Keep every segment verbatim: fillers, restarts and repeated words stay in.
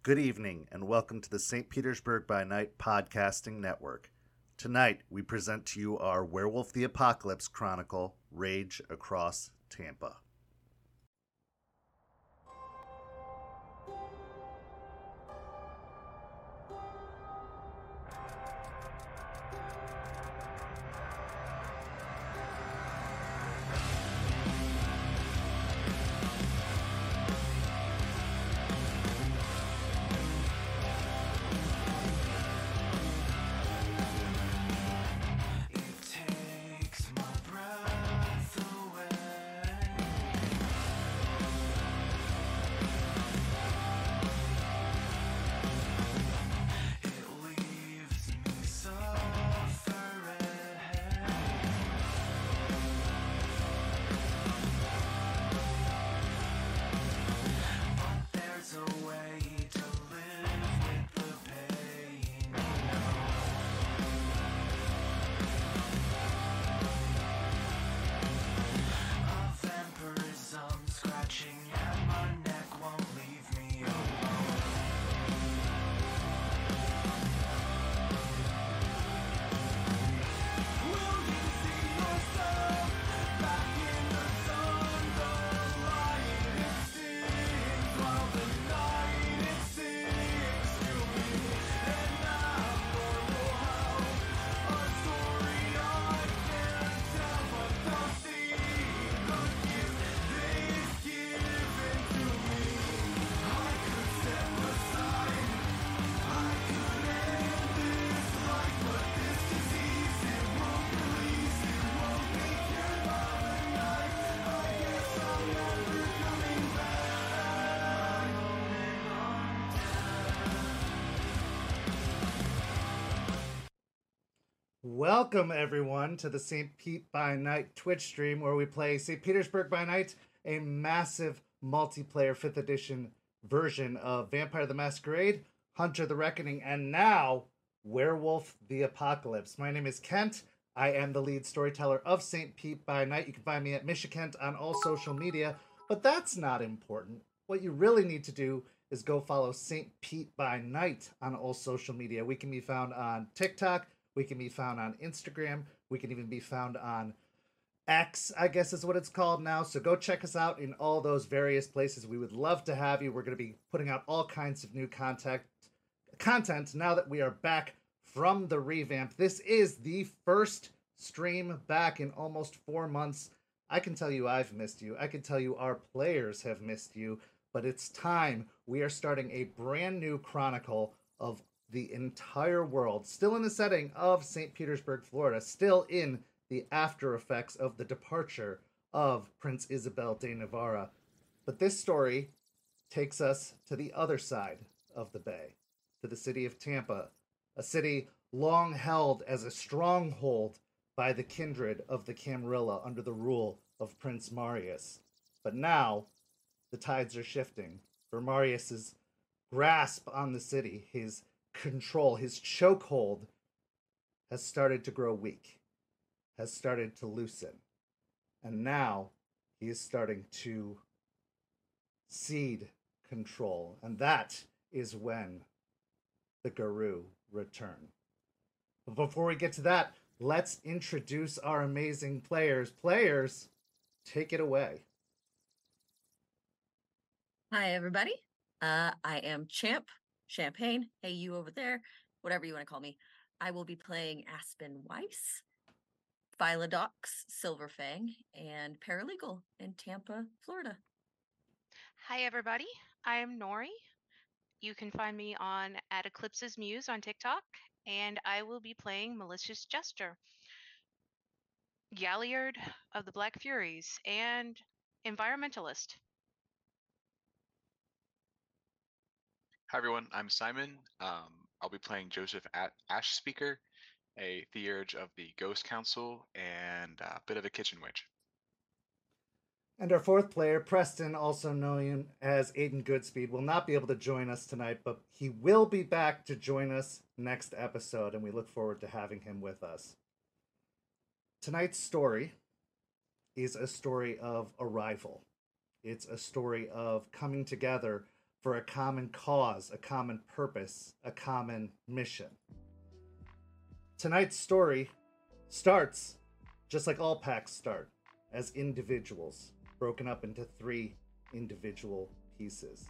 Good evening, and welcome to the Saint Petersburg by Night podcasting network. Tonight, we present to you our Werewolf the Apocalypse Chronicle, Rage Across Tampa. Welcome, everyone, to the Saint Pete by Night Twitch stream, where we play Saint Petersburg by Night, a massive multiplayer fifth edition version of Vampire the Masquerade, Hunter the Reckoning, and now Werewolf the Apocalypse. My name is Kent. I am the lead storyteller of Saint Pete by Night. You can find me at Michikent on all social media, but that's not important. What you really need to do is go follow Saint Pete by Night on all social media. We can be found on TikTok. We can be found on Instagram. We can even be found on X, I guess is what it's called now. So go check us out in all those various places. We would love to have you. We're going to be putting out all kinds of new content, content now that we are back from the revamp. This is the first stream back in almost four months. I can tell you I've missed you. I can tell you our players have missed you. But it's time. We are starting a brand new chronicle of the entire world, still in the setting of Saint Petersburg, Florida, still in the after effects of the departure of Prince Isabel de Navarra. But this story takes us to the other side of the bay, to the city of Tampa, a city long held as a stronghold by the kindred of the Camarilla under the rule of Prince Marius. But now, the tides are shifting, for Marius's grasp on the city, his control, his chokehold has started to grow weak, has started to loosen. And now he is starting to cede control. And that is when the Garou return. But before we get to that, let's introduce our amazing players. Players, take it away. Hi, everybody. Uh, I am Champ. Champagne, hey, you over there, whatever you want to call me. I will be playing Aspen Weiss, Philodox, Silverfang, and Paralegal in Tampa, Florida. Hi, everybody. I am Nori. You can find me on at Eclipse's Muse on TikTok, and I will be playing Malicious Jester, Galliard of the Black Furies, and Environmentalist. Hi everyone, I'm Simon. Um, I'll be playing Joseph at Ash Speaker, a Theurge of the Ghost Council, and a bit of a kitchen witch. And our fourth player, Preston, also known as Aiden Goodspeed, will not be able to join us tonight, but he will be back to join us next episode, and we look forward to having him with us. Tonight's story is a story of arrival. It's a story of coming together for a common cause, a common purpose, a common mission. Tonight's story starts just like all packs start, as individuals, broken up into three individual pieces.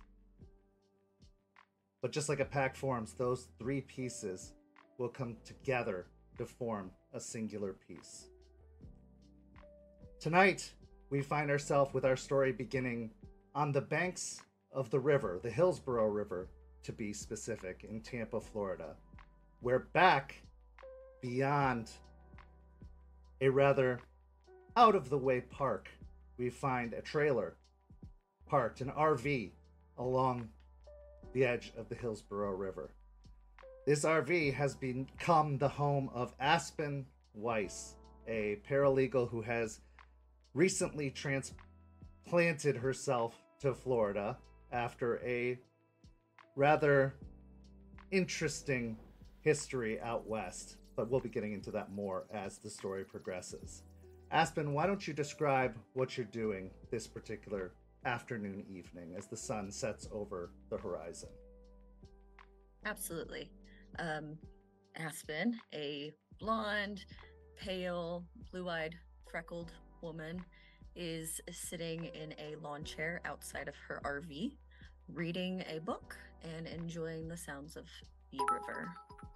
But just like a pack forms, those three pieces will come together to form a singular piece. Tonight, we find ourselves with our story beginning on the banks of the river, the Hillsborough River, to be specific, in Tampa, Florida. We're back beyond a rather out-of-the-way park. We find a trailer parked, an R V, along the edge of the Hillsborough River. This R V has become the home of Aspen Weiss, a paralegal who has recently transplanted herself to Florida after a rather interesting history out west, but we'll be getting into that more as the story progresses. Aspen, why don't you describe what you're doing this particular afternoon, evening, as the sun sets over the horizon? Absolutely. Um, Aspen, a blonde, pale, blue-eyed, freckled woman, is sitting in a lawn chair outside of her R V, reading a book and enjoying the sounds of the river.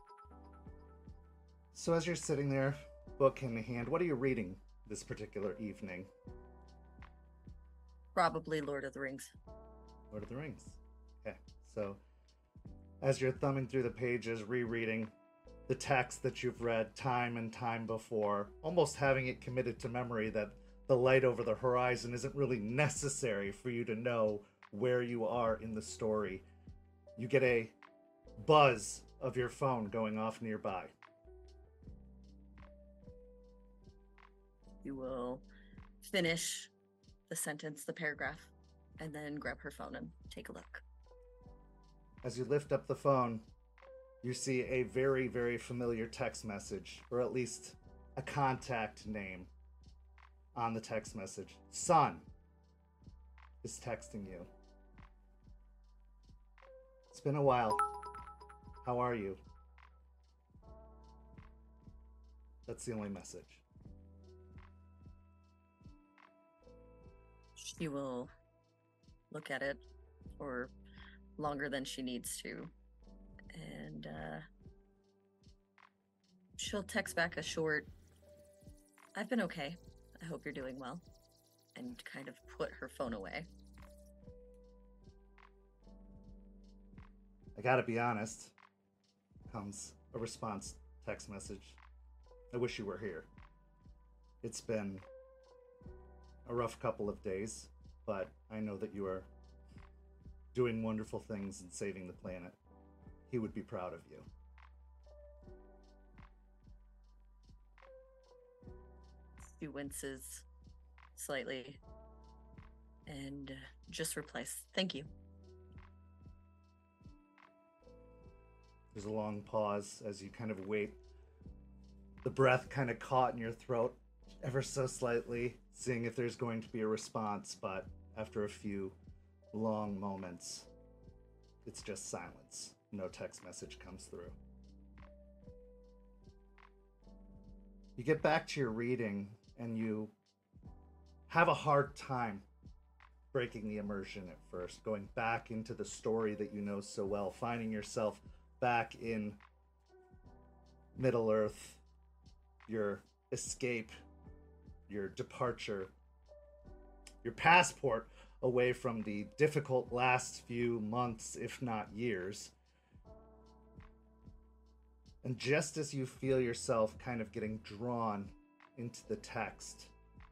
So as you're sitting there, book in hand, what are you reading this particular evening? Probably Lord of the Rings. Lord of the Rings. Okay, so as you're thumbing through the pages, rereading the text that you've read time and time before, almost having it committed to memory that the light over the horizon isn't really necessary for you to know where you are in the story, you get a buzz of your phone going off nearby. You will finish the sentence, the paragraph, and then grab her phone and take a look. As you lift up the phone, you see a very, very familiar text message, or at least a contact name on the text message. Son is texting you. It's been a while. How are you? That's the only message. She will look at it for longer than she needs to, and uh, she'll text back a short, "I've been okay. I hope you're doing well," and kind of put her phone away. I gotta be honest, comes a response text message. I wish you were here. It's been a rough couple of days, but I know that you are doing wonderful things and saving the planet. He would be proud of you. She winces slightly and uh, just replies, "Thank you." There's a long pause as you kind of wait. The breath kind of caught in your throat ever so slightly, seeing if there's going to be a response, but after a few long moments, it's just silence. No text message comes through. You get back to your reading and you have a hard time breaking the immersion at first, going back into the story that you know so well, finding yourself back in Middle Earth, your escape, your departure, your passport away from the difficult last few months, if not years. And just as you feel yourself kind of getting drawn into the text,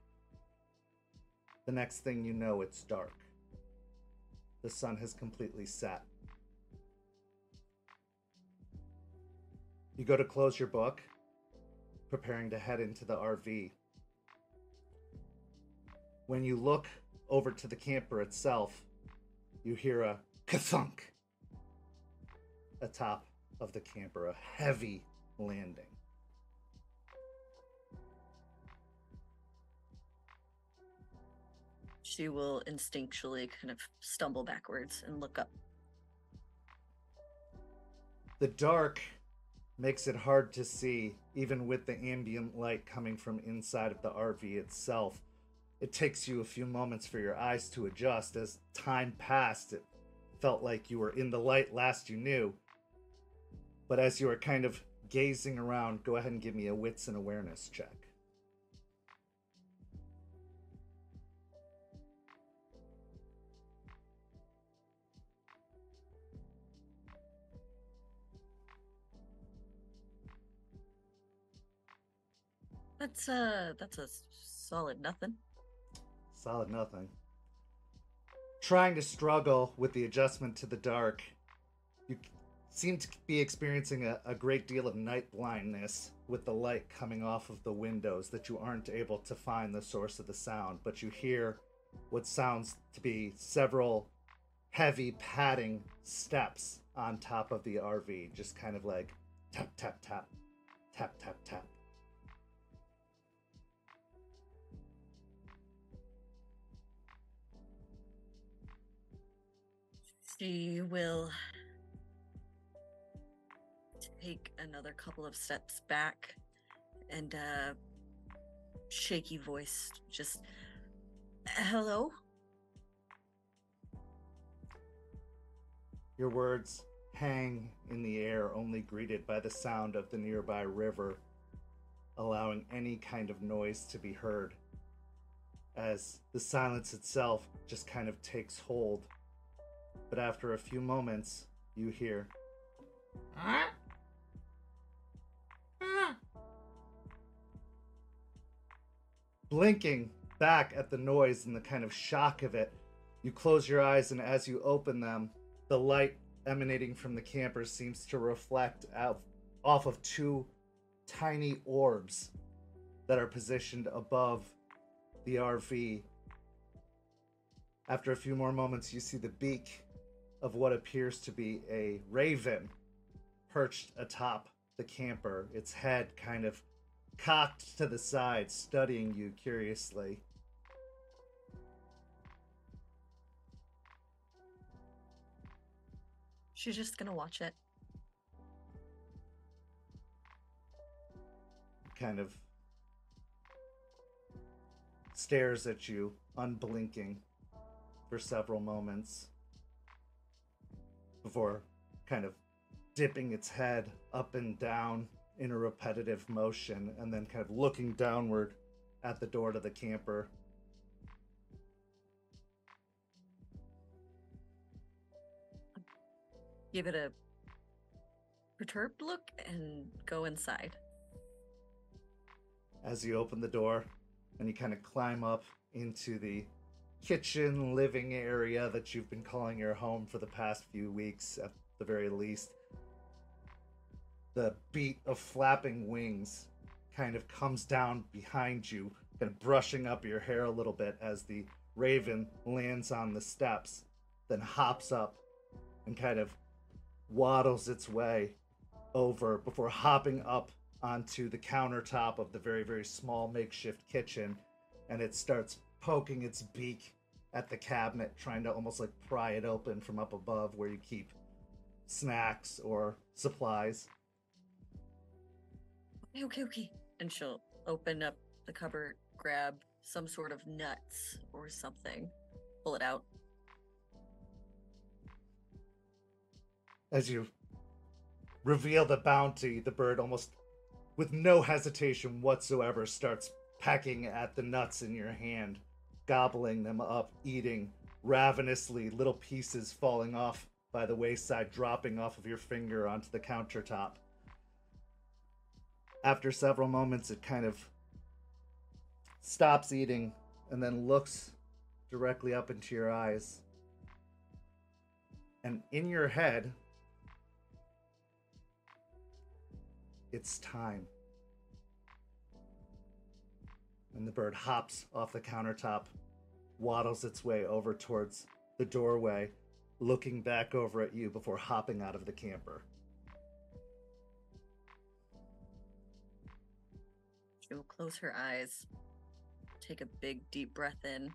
the next thing you know, it's dark. The sun has completely set. You go to close your book, preparing to head into the R V. When you look over to the camper itself, you hear a ka-thunk atop of the camper, a heavy landing. She will instinctually kind of stumble backwards and look up The dark makes it hard to see, even with the ambient light coming from inside of the R V itself. It takes you a few moments for your eyes to adjust. As time passed, it felt like you were in the light last you knew. But as you are kind of gazing around, go ahead and give me a wits and awareness check. That's uh that's a s- solid nothing. Solid nothing. Trying to struggle with the adjustment to the dark, you seem to be experiencing a, a great deal of night blindness with the light coming off of the windows, that you aren't able to find the source of the sound, but you hear what sounds to be several heavy padding steps on top of the R V, just kind of like tap, tap, tap, tap, tap, tap. She will take another couple of steps back and uh shaky voice just hello. Your words hang in the air, only greeted by the sound of the nearby river, allowing any kind of noise to be heard, as the silence itself just kind of takes hold. But after a few moments, you hear, Huh? Huh? blinking back at the noise and the kind of shock of it. You close your eyes, and as you open them, the light emanating from the camper seems to reflect out, off of two tiny orbs that are positioned above the R V. After a few more moments, you see the beak of what appears to be a raven perched atop the camper, its head kind of cocked to the side, studying you curiously. She's just gonna watch it. Kind of stares at you, unblinking, for several moments before kind of dipping its head up and down in a repetitive motion, and then kind of looking downward at the door to the camper. Give it a perturbed look and go inside. As you open the door and you kind of climb up into the kitchen living area that you've been calling your home for the past few weeks at the very least, the beat of flapping wings kind of comes down behind you, kind of brushing up your hair a little bit as the raven lands on the steps, then hops up and kind of waddles its way over before hopping up onto the countertop of the very, very small makeshift kitchen, and it starts poking its beak at the cabinet, trying to almost like pry it open from up above where you keep snacks or supplies. Okay, okay, okay. And she'll open up the cupboard, grab some sort of nuts or something, pull it out. As you reveal the bounty, the bird, almost with no hesitation whatsoever, starts pecking at the nuts in your hand, gobbling them up, eating ravenously, little pieces falling off by the wayside, dropping off of your finger onto the countertop. After several moments, it kind of stops eating and then looks directly up into your eyes. And in your head, it's time. And the bird hops off the countertop, waddles its way over towards the doorway, looking back over at you before hopping out of the camper. She'll close her eyes, take a big deep breath in,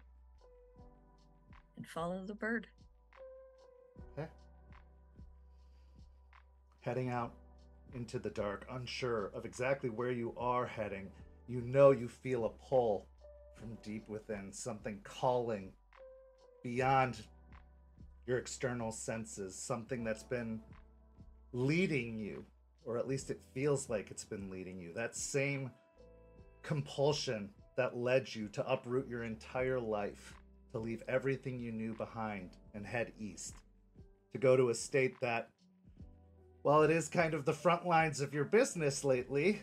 and follow the bird. Okay. heading out into the dark, unsure of exactly where you are heading. You know you feel a pull from deep within, something calling beyond your external senses, something that's been leading you, or at least it feels like it's been leading you. That same compulsion that led you to uproot your entire life, to leave everything you knew behind and head east, to go to a state that, while it is kind of the front lines of your business lately,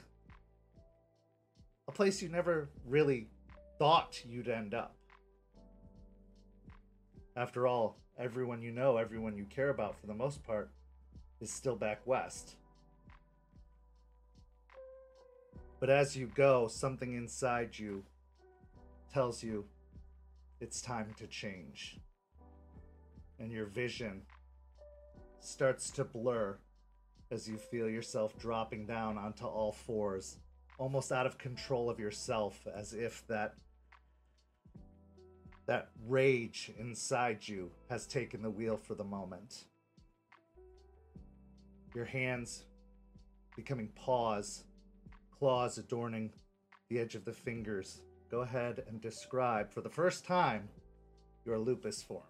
a place you never really thought you'd end up. After all, everyone you know, everyone you care about for the most part, is still back west. But as you go, something inside you tells you it's time to change. And your vision starts to blur as you feel yourself dropping down onto all fours, almost out of control of yourself, as if that that rage inside you has taken the wheel for the moment. Your hands becoming paws, claws adorning the edge of the fingers. Go ahead and describe, for the first time, your lupus form.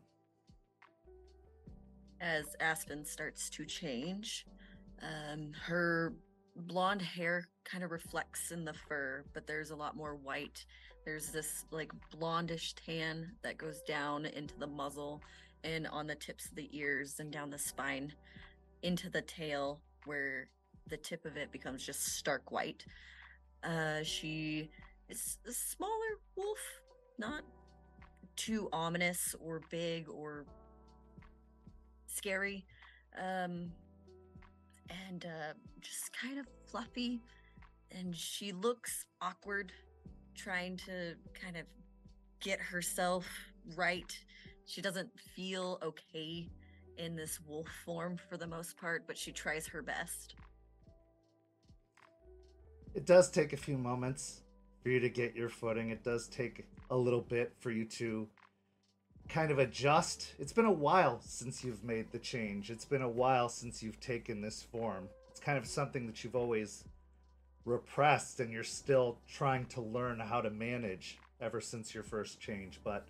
As Aspen starts to change, um, her blonde hair kind of reflects in the fur, but there's a lot more white. There's this like blondish tan that goes down into the muzzle and on the tips of the ears and down the spine into the tail, where the tip of it becomes just stark white. Uh, she is a smaller wolf, not too ominous or big or scary, um, and uh, just kind of fluffy, and she looks awkward, trying to kind of get herself right. She doesn't feel okay in this wolf form for the most part, but she tries her best. It does take a few moments for you to get your footing. It does take a little bit for you to kind of adjust. It's been a while since you've made the change. It's been a while since you've taken this form. It's kind of something that you've always repressed, and you're still trying to learn how to manage ever since your first change. But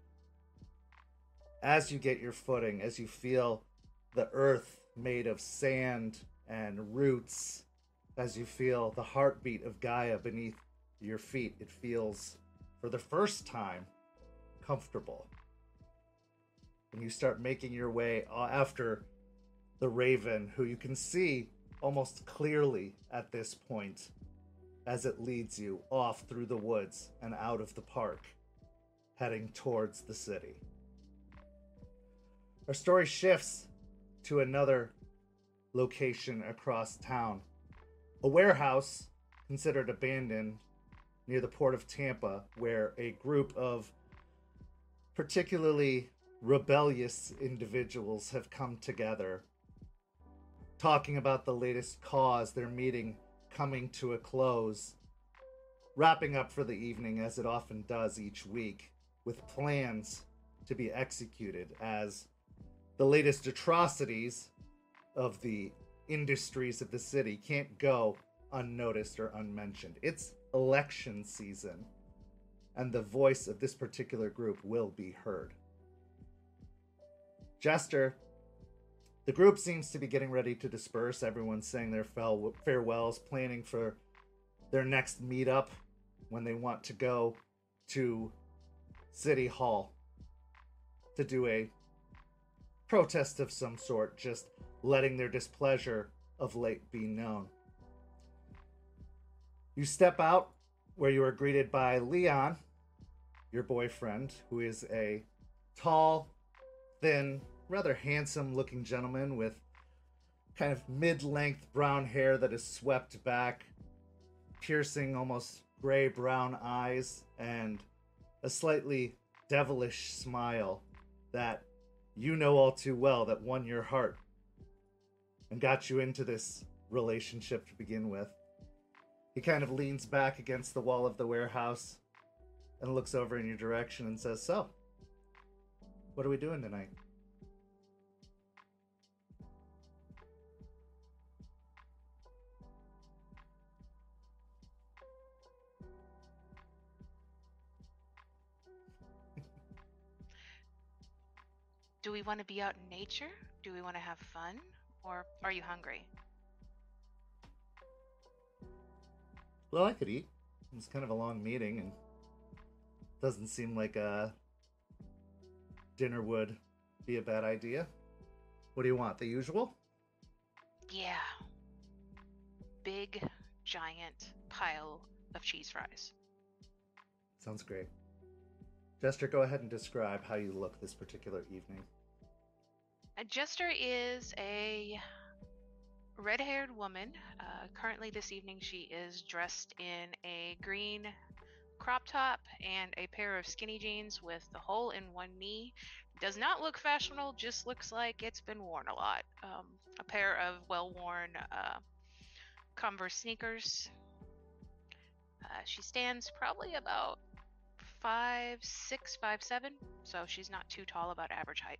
as you get your footing, as you feel the earth made of sand and roots, as you feel the heartbeat of Gaia beneath your feet, it feels, for the first time, comfortable. And you start making your way after the raven, who you can see almost clearly at this point as it leads you off through the woods and out of the park, heading towards the city. Our story shifts to another location across town. A warehouse considered abandoned near the port of Tampa, where a group of particularly rebellious individuals have come together, talking about the latest cause, their meeting coming to a close, wrapping up for the evening as it often does each week, with plans to be executed as the latest atrocities of the industries of the city can't go unnoticed or unmentioned. It's election season, and the voice of this particular group will be heard. Jester, the group seems to be getting ready to disperse. Everyone's saying their farewells, planning for their next meetup when they want to go to City Hall to do a protest of some sort, just letting their displeasure of late be known. You step out where you are greeted by Leon, your boyfriend, who is a tall, thin, rather handsome-looking gentleman with kind of mid-length brown hair that is swept back, piercing, almost gray-brown eyes, and a slightly devilish smile that you know all too well that won your heart and got you into this relationship to begin with. He kind of leans back against the wall of the warehouse and looks over in your direction and says, "So, what are we doing tonight?" Do we want to be out in nature? Do we want to have fun? Or are you hungry? Well, I could eat. It's kind of a long meeting, and doesn't seem like a dinner would be a bad idea. What do you want? The usual? Yeah. Big, giant pile of cheese fries. Sounds great. Jester, go ahead and describe how you look this particular evening. Uh, Jester is a red-haired woman. Uh, currently this evening she is dressed in a green crop top and a pair of skinny jeans with the hole in one knee. Does not look fashionable, just looks like it's been worn a lot. Um, a pair of well-worn uh, Converse sneakers. Uh, she stands probably about five, six, five, seven, so she's not too tall, about average height.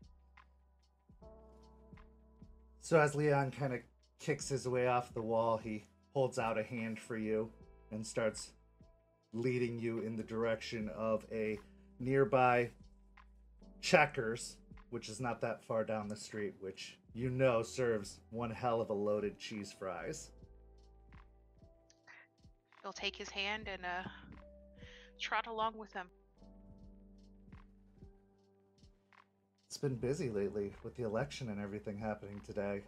So as Leon kind of kicks his way off the wall, he holds out a hand for you and starts leading you in the direction of a nearby Checkers, which is not that far down the street, which you know serves one hell of a loaded cheese fries. She'll take his hand and uh, trot along with him. It's been busy lately with the election and everything happening today.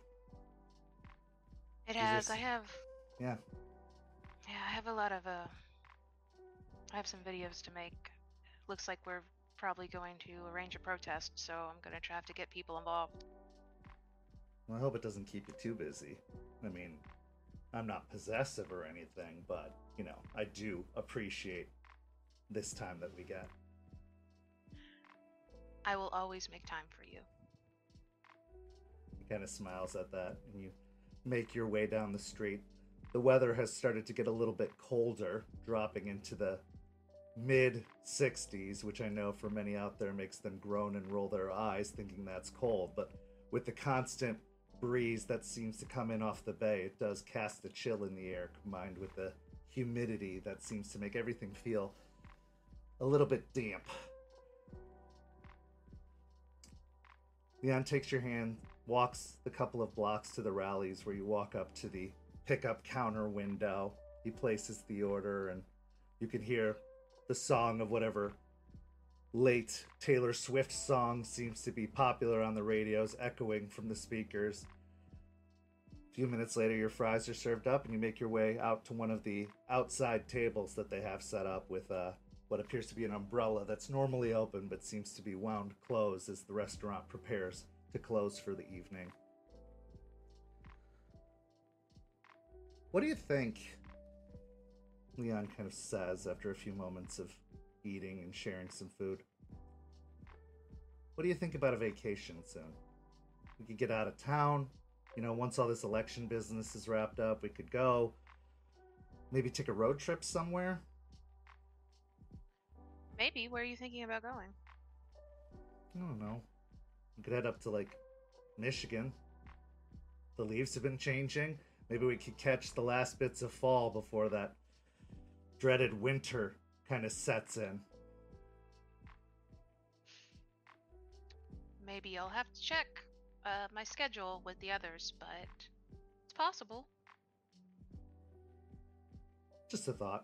It Is has. this- I have. Yeah. Yeah, I have a lot of. Uh, I have some videos to make. Looks like we're probably going to arrange a protest, so I'm gonna try to get people involved. Well, I hope it doesn't keep you too busy. I mean, I'm not possessive or anything, but, you know, I do appreciate this time that we get. I will always make time for you. He kind of smiles at that, and you make your way down the street. The weather has started to get a little bit colder, dropping into the mid sixties, which I know for many out there makes them groan and roll their eyes thinking that's cold, but with the constant breeze that seems to come in off the bay, it does cast a chill in the air, combined with the humidity that seems to make everything feel a little bit damp. Leon takes your hand, walks the couple of blocks to the rallies where you walk up to the pickup counter window. He places the order, and you can hear the song of whatever late Taylor Swift song seems to be popular on the radios, echoing from the speakers. A few minutes later, your fries are served up, and you make your way out to one of the outside tables that they have set up with uh, what appears to be an umbrella that's normally open but seems to be wound closed as the restaurant prepares to close for the evening. What do you think? Leon kind of says after a few moments of eating and sharing some food. What do you think about a vacation soon? We could get out of town. You know, once all this election business is wrapped up, we could go. Maybe take a road trip somewhere. Maybe. Where are you thinking about going? I don't know. We could head up to, like, Michigan. The leaves have been changing. Maybe we could catch the last bits of fall before that dreaded winter kind of sets in. Maybe I'll have to check uh, my schedule with the others, but it's possible. Just a thought.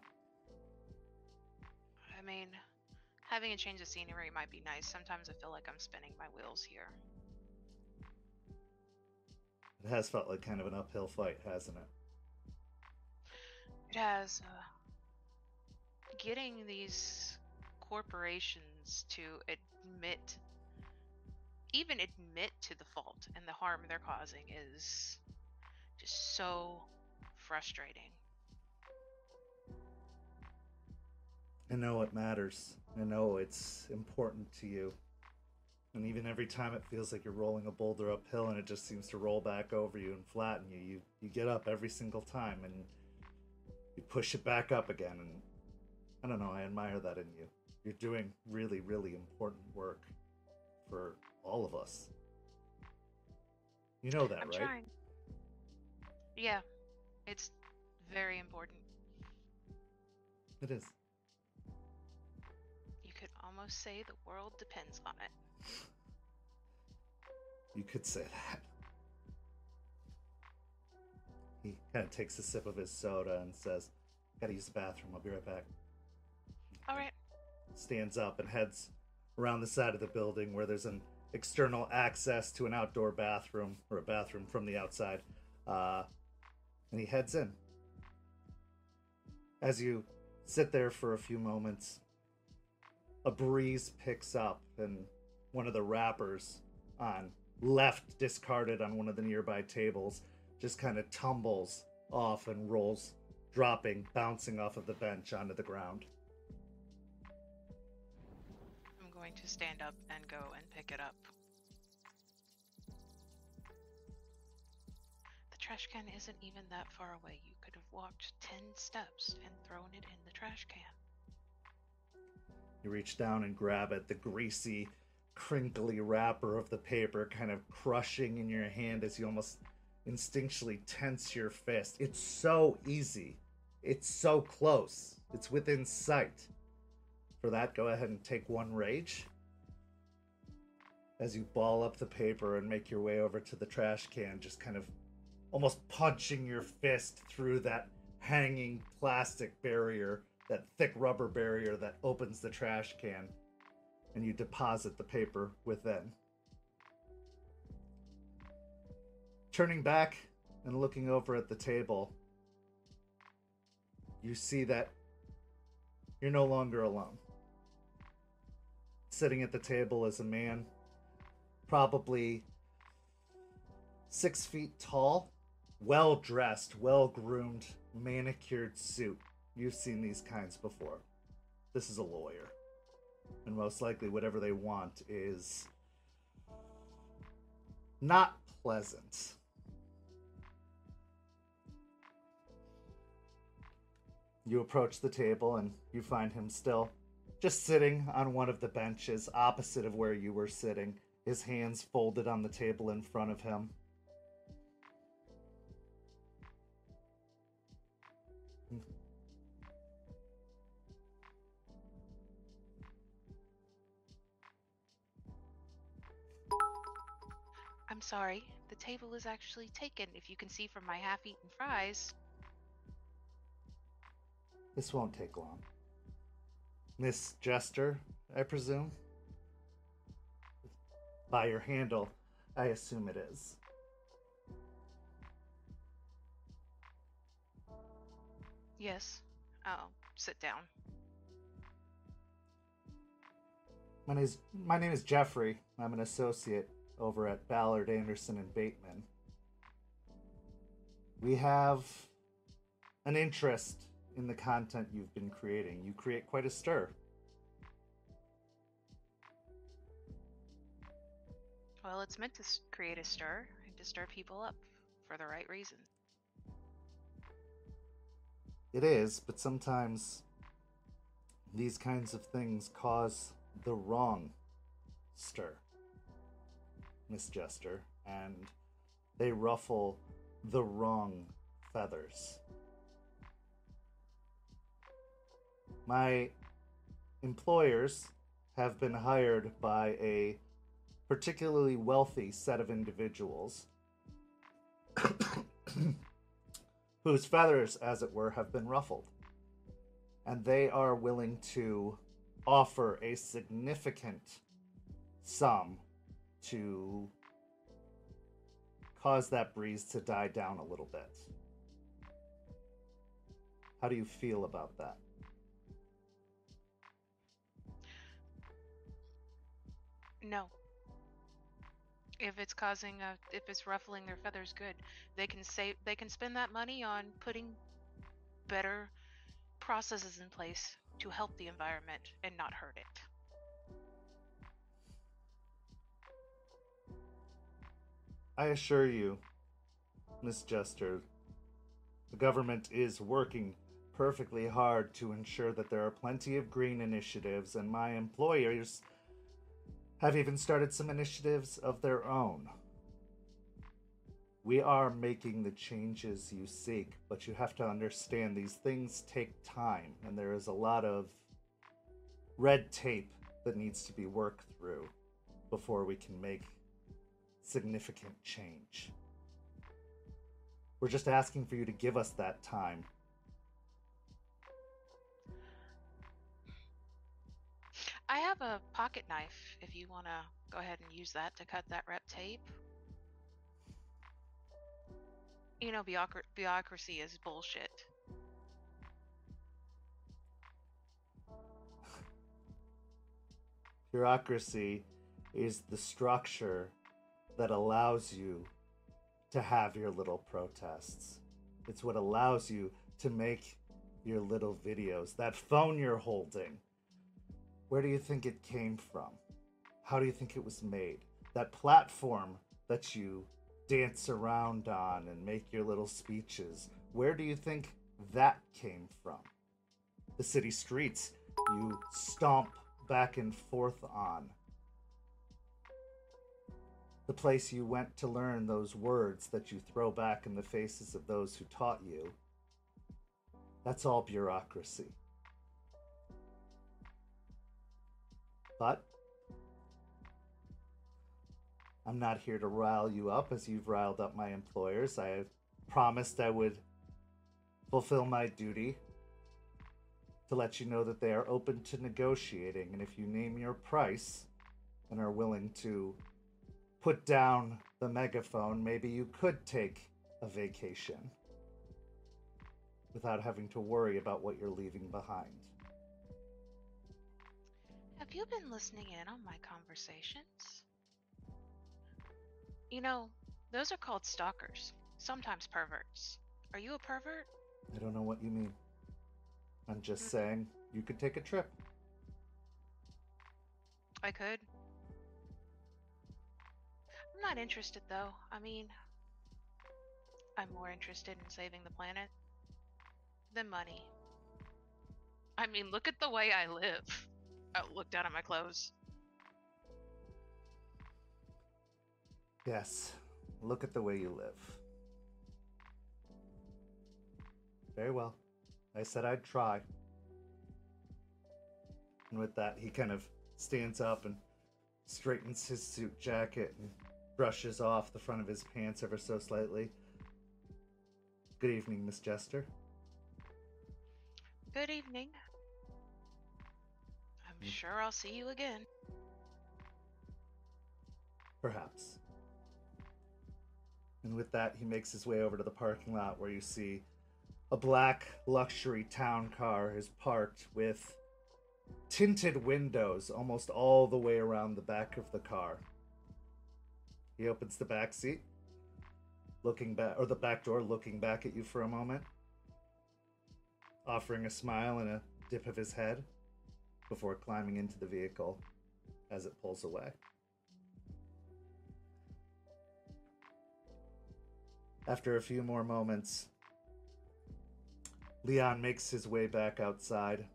I mean, having a change of scenery might be nice. Sometimes I feel like I'm spinning my wheels here. It has felt like kind of an uphill fight, hasn't it? It has. Uh, getting these corporations to admit, even admit to the fault and the harm they're causing is just so frustrating. I know it matters. I know it's important to you. And even every time it feels like you're rolling a boulder uphill and it just seems to roll back over you and flatten you, you, you get up every single time and you push it back up again. And I don't know, I admire that in you. You're doing really, really important work for all of us. You know that, I'm right? trying. Yeah, it's very important. It is. You could almost say the world depends on it. You could say that. He kind of takes a sip of his soda and says, "Gotta use the bathroom. I'll be right back." All right. Stands up and heads around the side of the building where there's an external access to an outdoor bathroom, or a bathroom from the outside. Uh, and he heads in. As you sit there for a few moments, a breeze picks up and one of the wrappers on left discarded on one of the nearby tables just kind of tumbles off and rolls, dropping, bouncing off of the bench onto the ground. I'm going to stand up and go and pick it up. The trash can isn't even that far away. You could have walked ten steps and thrown it in the trash can. You reach down and grab it, the greasy, crinkly wrapper of the paper kind of crushing in your hand as you almost instinctually tense your fist. It's so easy. It's so close. It's within sight. For that, go ahead and take one rage. As you ball up the paper and make your way over to the trash can, just kind of almost punching your fist through that hanging plastic barrier, that thick rubber barrier that opens the trash can, and you deposit the paper within. Turning back and looking over at the table, you see that you're no longer alone. Sitting at the table is a man, probably six feet tall, well-dressed, well-groomed, manicured suit. You've seen these kinds before. This is a lawyer. And most likely whatever they want is not pleasant. You approach the table and you find him still just sitting on one of the benches opposite of where you were sitting, his hands folded on the table in front of him. I'm sorry, the table is actually taken, if you can see from my half-eaten fries. This won't take long. Miss Jester, I presume? By your handle, I assume it is. Yes, I'll sit down. My name is, my name is Jeffrey. I'm an associate over at Ballard, Anderson, and Bateman. We have an interest in the content you've been creating. You create quite a stir. Well, it's meant to s- create a stir and to stir people up for the right reason. It is, but sometimes these kinds of things cause the wrong stir, Miss Jester, and they ruffle the wrong feathers. My employers have been hired by a particularly wealthy set of individuals whose feathers, as it were, have been ruffled. And they are willing to offer a significant sum to cause that breeze to die down a little bit. How do you feel about that? No. If it's causing a, if it's ruffling their feathers, good. They can save, they can spend that money on putting better processes in place to help the environment and not hurt it. I assure you, Miss Jester, the government is working perfectly hard to ensure that there are plenty of green initiatives, and my employers have even started some initiatives of their own. We are making the changes you seek, but you have to understand these things take time, and there is a lot of red tape that needs to be worked through before we can make significant change. We're just asking for you to give us that time. I have a pocket knife if you want to go ahead and use that to cut that rep tape. You know, bureaucra- bureaucracy is bullshit. Bureaucracy is the structure that allows you to have your little protests. It's what allows you to make your little videos. That phone you're holding, where do you think it came from? How do you think it was made? That platform that you dance around on and make your little speeches, where do you think that came from? The city streets you stomp back and forth on. The place you went to learn those words that you throw back in the faces of those who taught you. That's all bureaucracy. But I'm not here to rile you up as you've riled up my employers. I promised I would fulfill my duty to let you know that they are open to negotiating, and if you name your price and are willing to put down the megaphone, maybe you could take a vacation without having to worry about what you're leaving behind. Have you been listening in on my conversations? You know, those are called stalkers, sometimes perverts. Are you a pervert? I don't know what you mean. I'm just saying you could take a trip. I could. I'm not interested though. I mean, I'm more interested in saving the planet than money. I mean, look at the way I live. Oh, look down at my clothes. Yes, look at the way you live. Very well. I said I'd try. And with that, he kind of stands up and straightens his suit jacket and brushes off the front of his pants ever so slightly. Good evening, Miss Jester. Good evening. I'm sure I'll see you again. Perhaps. And with that, he makes his way over to the parking lot where you see a black luxury town car is parked with tinted windows almost all the way around the back of the car. He opens the back seat, looking back, or the back door, looking back at you for a moment, offering a smile and a dip of his head before climbing into the vehicle as it pulls away. After a few more moments, Leon makes his way back outside,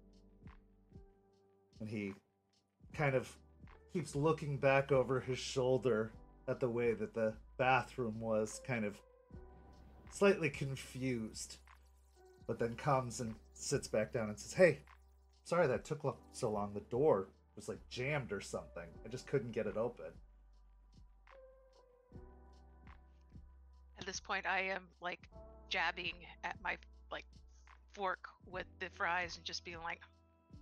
and he kind of keeps looking back over his shoulder at the way that the bathroom was, kind of slightly confused, but then comes and sits back down and says, "Hey, sorry that took lo- so long. The door was like jammed or something. I just couldn't get it open." At this point, I am like jabbing at my like fork with the fries and just being like,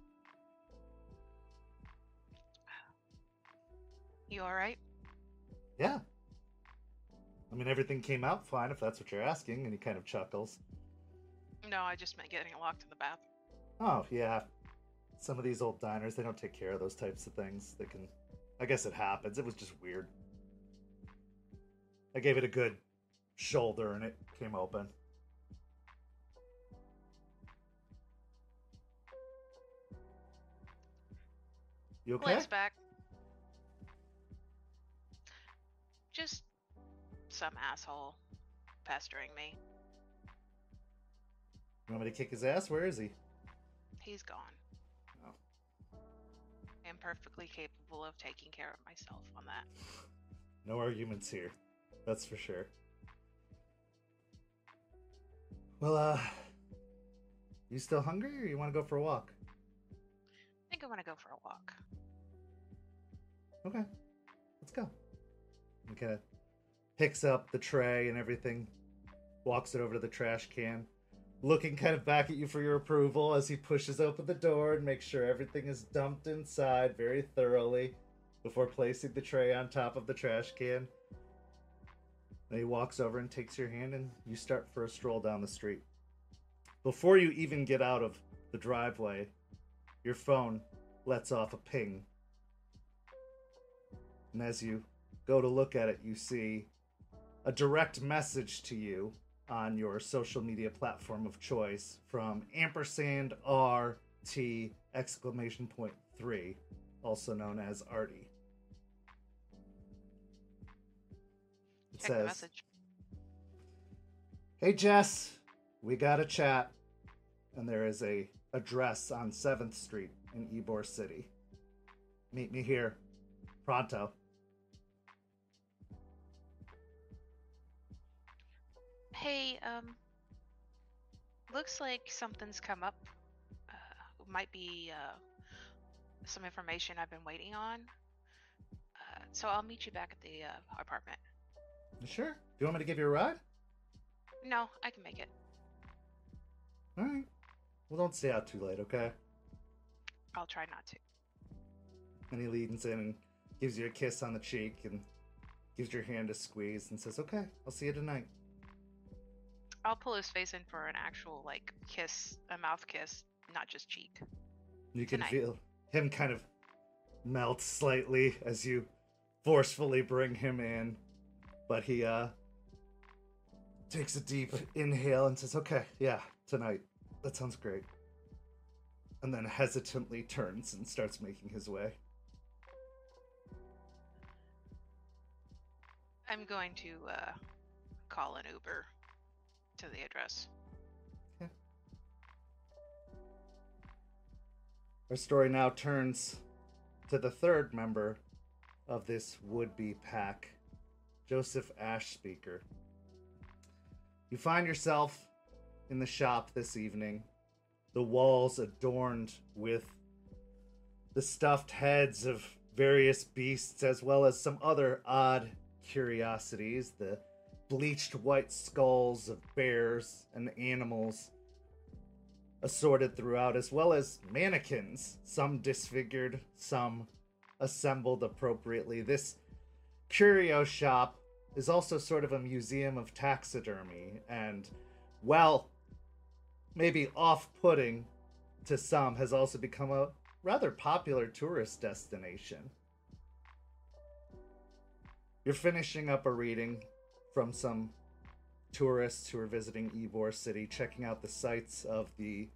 "You all right?" Yeah. I mean, everything came out fine, if that's what you're asking, and he kind of chuckles. No, I just meant getting locked in the bathroom. Oh, yeah. Some of these old diners, they don't take care of those types of things. They can... I guess it happens. It was just weird. I gave it a good shoulder, and it came open. You okay? Glance back. Just some asshole pestering me. You want me to kick his ass? Where is he? He's gone. Oh. I am perfectly capable of taking care of myself on that. No arguments here. That's for sure. Well, uh... you still hungry, or you want to go for a walk? I think I want to go for a walk. Okay. Let's go. He kind of picks up the tray and everything, walks it over to the trash can, looking kind of back at you for your approval as he pushes open the door and makes sure everything is dumped inside very thoroughly before placing the tray on top of the trash can. Then he walks over and takes your hand, and you start for a stroll down the street. Before you even get out of the driveway, your phone lets off a ping. And as you go to look at it, you see a direct message to you on your social media platform of choice from ampersand R T exclamation point three, also known as Artie. It Check the says, message. "Hey Jess, we got a chat." And there is a address on seventh Street in Ybor City. Meet me here. Pronto. Hey, um, looks like something's come up. Uh, might be uh, some information I've been waiting on. Uh, so I'll meet you back at the uh, apartment. Sure. Do you want me to give you a ride? No, I can make it. All right. Well, don't stay out too late, okay? I'll try not to. And he leans in and gives you a kiss on the cheek and gives your hand a squeeze and says, "Okay, I'll see you tonight." I'll pull his face in for an actual, like, kiss, a mouth kiss, not just cheek. You can Tonight. feel him kind of melt slightly as you forcefully bring him in. But he uh takes a deep inhale and says, "Okay, yeah, tonight. That sounds great." And then hesitantly turns and starts making his way. I'm going to uh, call an Uber to the address. Our story now turns to the third member of this would-be pack, Joseph Ashspeaker. You find yourself in the shop this evening, the walls adorned with the stuffed heads of various beasts, as well as some other odd curiosities, the bleached white skulls of bears and animals assorted throughout, as well as mannequins, some disfigured, some assembled appropriately. This curio shop is also sort of a museum of taxidermy, and, well, maybe off-putting to some, has also become a rather popular tourist destination. You're finishing up a reading from some tourists who are visiting Ybor City, checking out the sights of the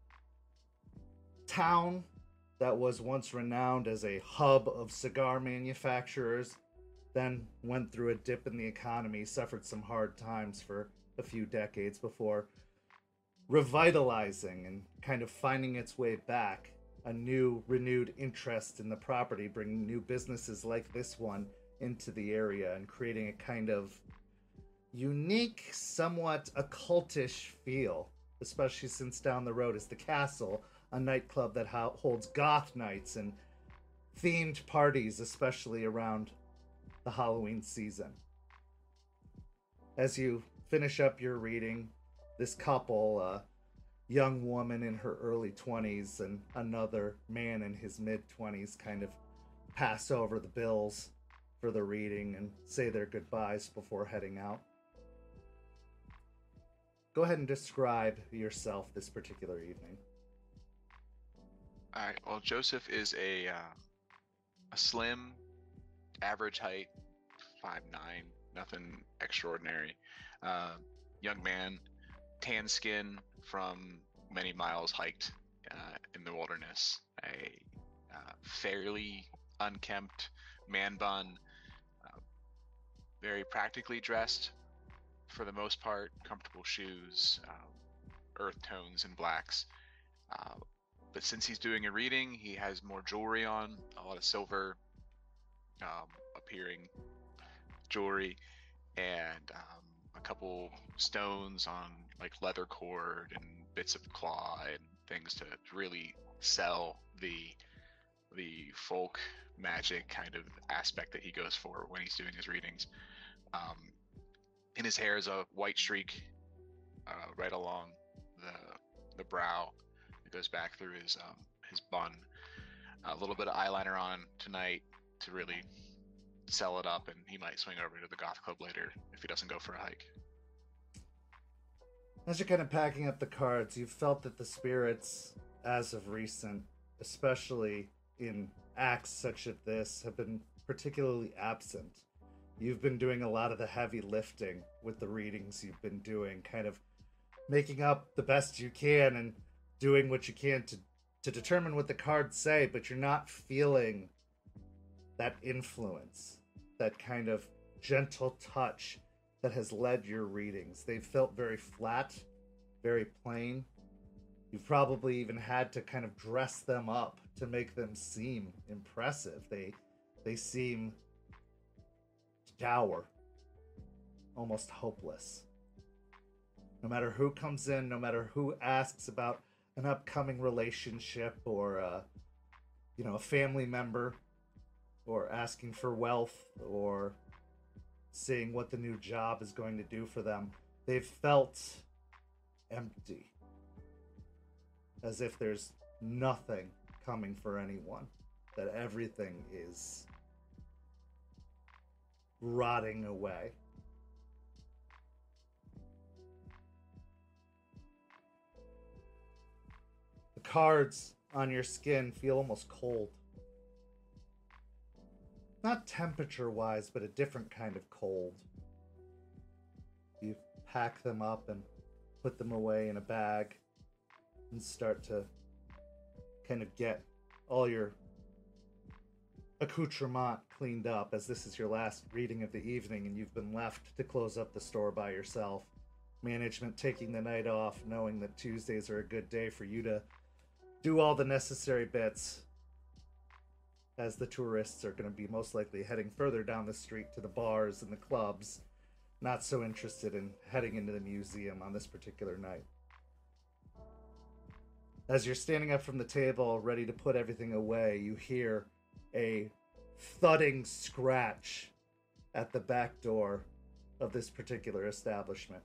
town that was once renowned as a hub of cigar manufacturers, then went through a dip in the economy, suffered some hard times for a few decades before revitalizing and kind of finding its way back, a new renewed interest in the property, bringing new businesses like this one into the area and creating a kind of unique, somewhat occultish feel, especially since down the road is the Castle, a nightclub that ho- holds goth nights and themed parties, especially around the Halloween season. As you finish up your reading, this couple, a young woman in her early twenties and another man in his mid-twenties, kind of pass over the bills for the reading and say their goodbyes before heading out. Go ahead and describe yourself this particular evening. All right. Well, Joseph is a uh, a slim, average height, five nine, nothing extraordinary. Uh, young man, tan skin from many miles hiked uh, in the wilderness. A uh, fairly unkempt man bun, uh, very practically dressed for the most part. Comfortable shoes, um, earth tones and blacks. Uh, but since he's doing a reading, he has more jewelry on, a lot of silver um, appearing jewelry, and um, a couple stones on like leather cord and bits of claw and things to really sell the the folk magic kind of aspect that he goes for when he's doing his readings. Um, in his hair is a white streak uh, right along the the brow. It goes back through his um, his bun. A little bit of eyeliner on tonight to really sell it up, and he might swing over to the goth club later if he doesn't go for a hike. As you're kind of packing up the cards, you've felt that the spirits, as of recent, especially in acts such as this, have been particularly absent. You've been doing a lot of the heavy lifting with the readings you've been doing, kind of making up the best you can and doing what you can to, to determine what the cards say, but you're not feeling that influence, that kind of gentle touch that has led your readings. They've felt very flat, very plain. You've probably even had to kind of dress them up to make them seem impressive. They they seem dour, almost hopeless. No matter who comes in, no matter who asks about an upcoming relationship or a, you know, a family member, or asking for wealth, or seeing what the new job is going to do for them, they've felt empty. As if there's nothing coming for anyone. That everything is rotting away. The cards on your skin feel almost cold. Not temperature-wise, but a different kind of cold. You pack them up and put them away in a bag and start to kind of get all your accoutrement cleaned up, as this is your last reading of the evening and you've been left to close up the store by yourself. Management taking the night off, knowing that Tuesdays are a good day for you to do all the necessary bits, as the tourists are going to be most likely heading further down the street to the bars and the clubs, not so interested in heading into the museum on this particular night. As you're standing up from the table, ready to put everything away, you hear a thudding scratch at the back door of this particular establishment.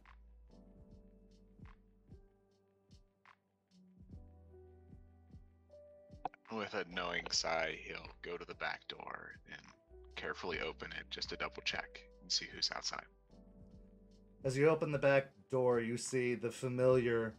With a knowing sigh, he'll go to the back door and carefully open it just to double check and see who's outside. As you open the back door, you see the familiar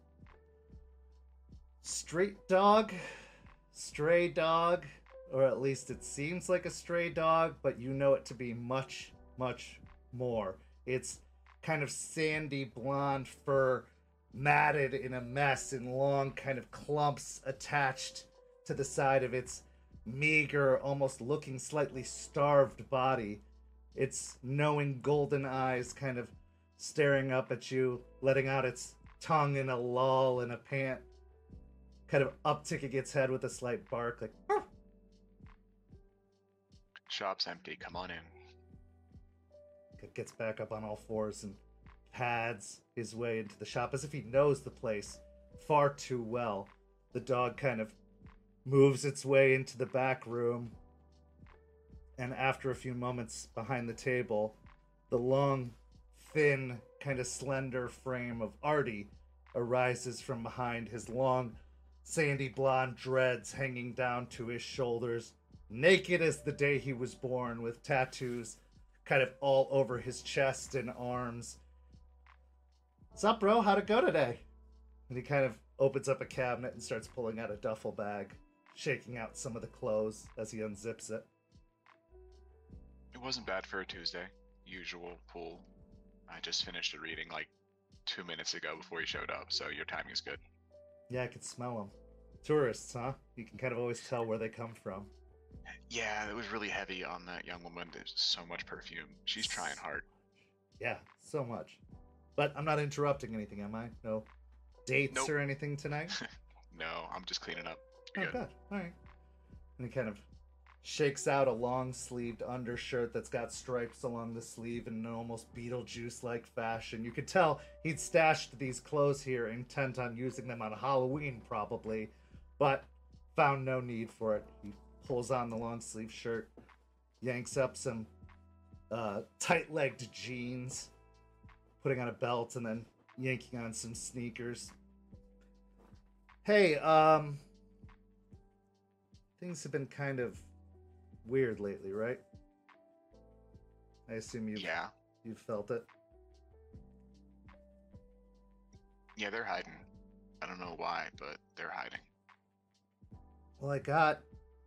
street dog, stray dog, or at least it seems like a stray dog, but you know it to be much, much more. It's kind of sandy blonde fur, matted in a mess in long kind of clumps attached to the side of its meager, almost looking slightly starved body. Its knowing golden eyes kind of staring up at you, letting out its tongue in a lull and a pant, kind of upticking its head with a slight bark, like, "Arf!" Shop's empty, come on in. It gets back up on all fours and pads his way into the shop as if he knows the place far too well. The dog kind of moves its way into the back room, and after a few moments behind the table, the long, thin, kind of slender frame of Artie arises from behind, his long, sandy blonde dreads hanging down to his shoulders, naked as the day he was born, with tattoos kind of all over his chest and arms. "What's up, bro? How'd it go today?" And he kind of opens up a cabinet and starts pulling out a duffel bag, shaking out some of the clothes as he unzips it. It wasn't bad for a Tuesday. Usual pool. I just finished a reading like two minutes ago before you showed up, so your timing is good. Yeah, I could smell them. Tourists, huh? You can kind of always tell where they come from. Yeah, it was really heavy on that young woman. There's so much perfume. She's trying hard. Yeah, so much. But I'm not interrupting anything, am I? No dates Nope. or anything tonight? No, I'm just cleaning up. Oh, You're good. good. All right. And he kind of shakes out a long-sleeved undershirt that's got stripes along the sleeve in an almost Beetlejuice-like fashion. You could tell he'd stashed these clothes here, intent on using them on Halloween, probably, but found no need for it. He pulls on the long sleeve shirt, yanks up some uh, tight-legged jeans, putting on a belt, and then yanking on some sneakers. Hey, um, things have been kind of weird lately, right? I assume you've, Yeah. you've felt it. Yeah, they're hiding. I don't know why, but they're hiding. Well, I got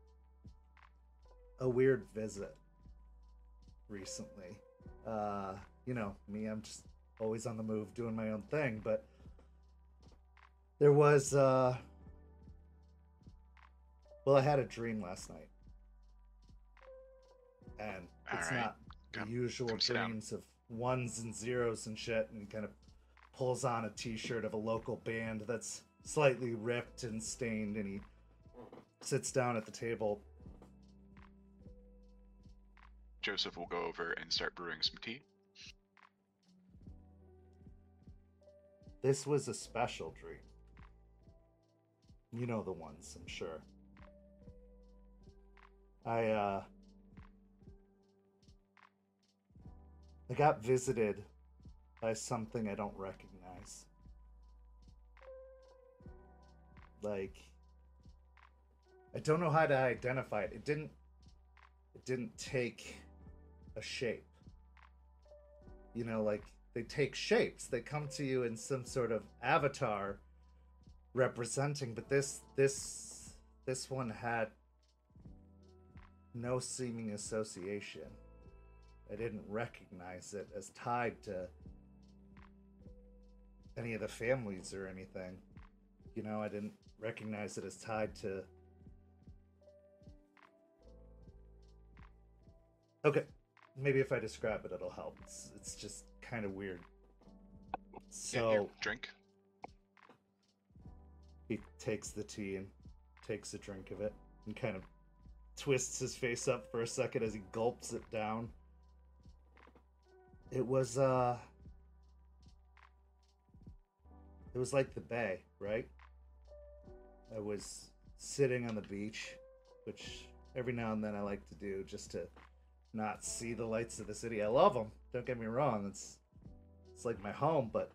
a weird visit recently. Uh, you know, me, I'm just always on the move doing my own thing, but there was, uh, well, I had a dream last night. And it's All right. not the Come- usual come sit down. dreams of ones and zeros and shit, and he kind of pulls on a t-shirt of a local band that's slightly ripped and stained, and he sits down at the table. Joseph will go over and start brewing some tea. This was a special dream. You know the ones, I'm sure. I, uh... I got visited by something I don't recognize. Like... I don't know how to identify it. It didn't... It didn't take a shape. You know, like, they take shapes. They come to you in some sort of avatar representing, but this this this one had no seeming association. I didn't recognize it as tied to any of the families or anything. You know, I didn't recognize it as tied to... Okay, maybe if I describe it, it'll help. It's, it's just kind of weird. So... Yeah, here, drink. He takes the tea and takes a drink of it and kind of twists his face up for a second as he gulps it down. It was, uh... It was like the bay, right? I was sitting on the beach, which every now and then I like to do just to not see the lights of the city. I love them, don't get me wrong. It's, it's like my home, but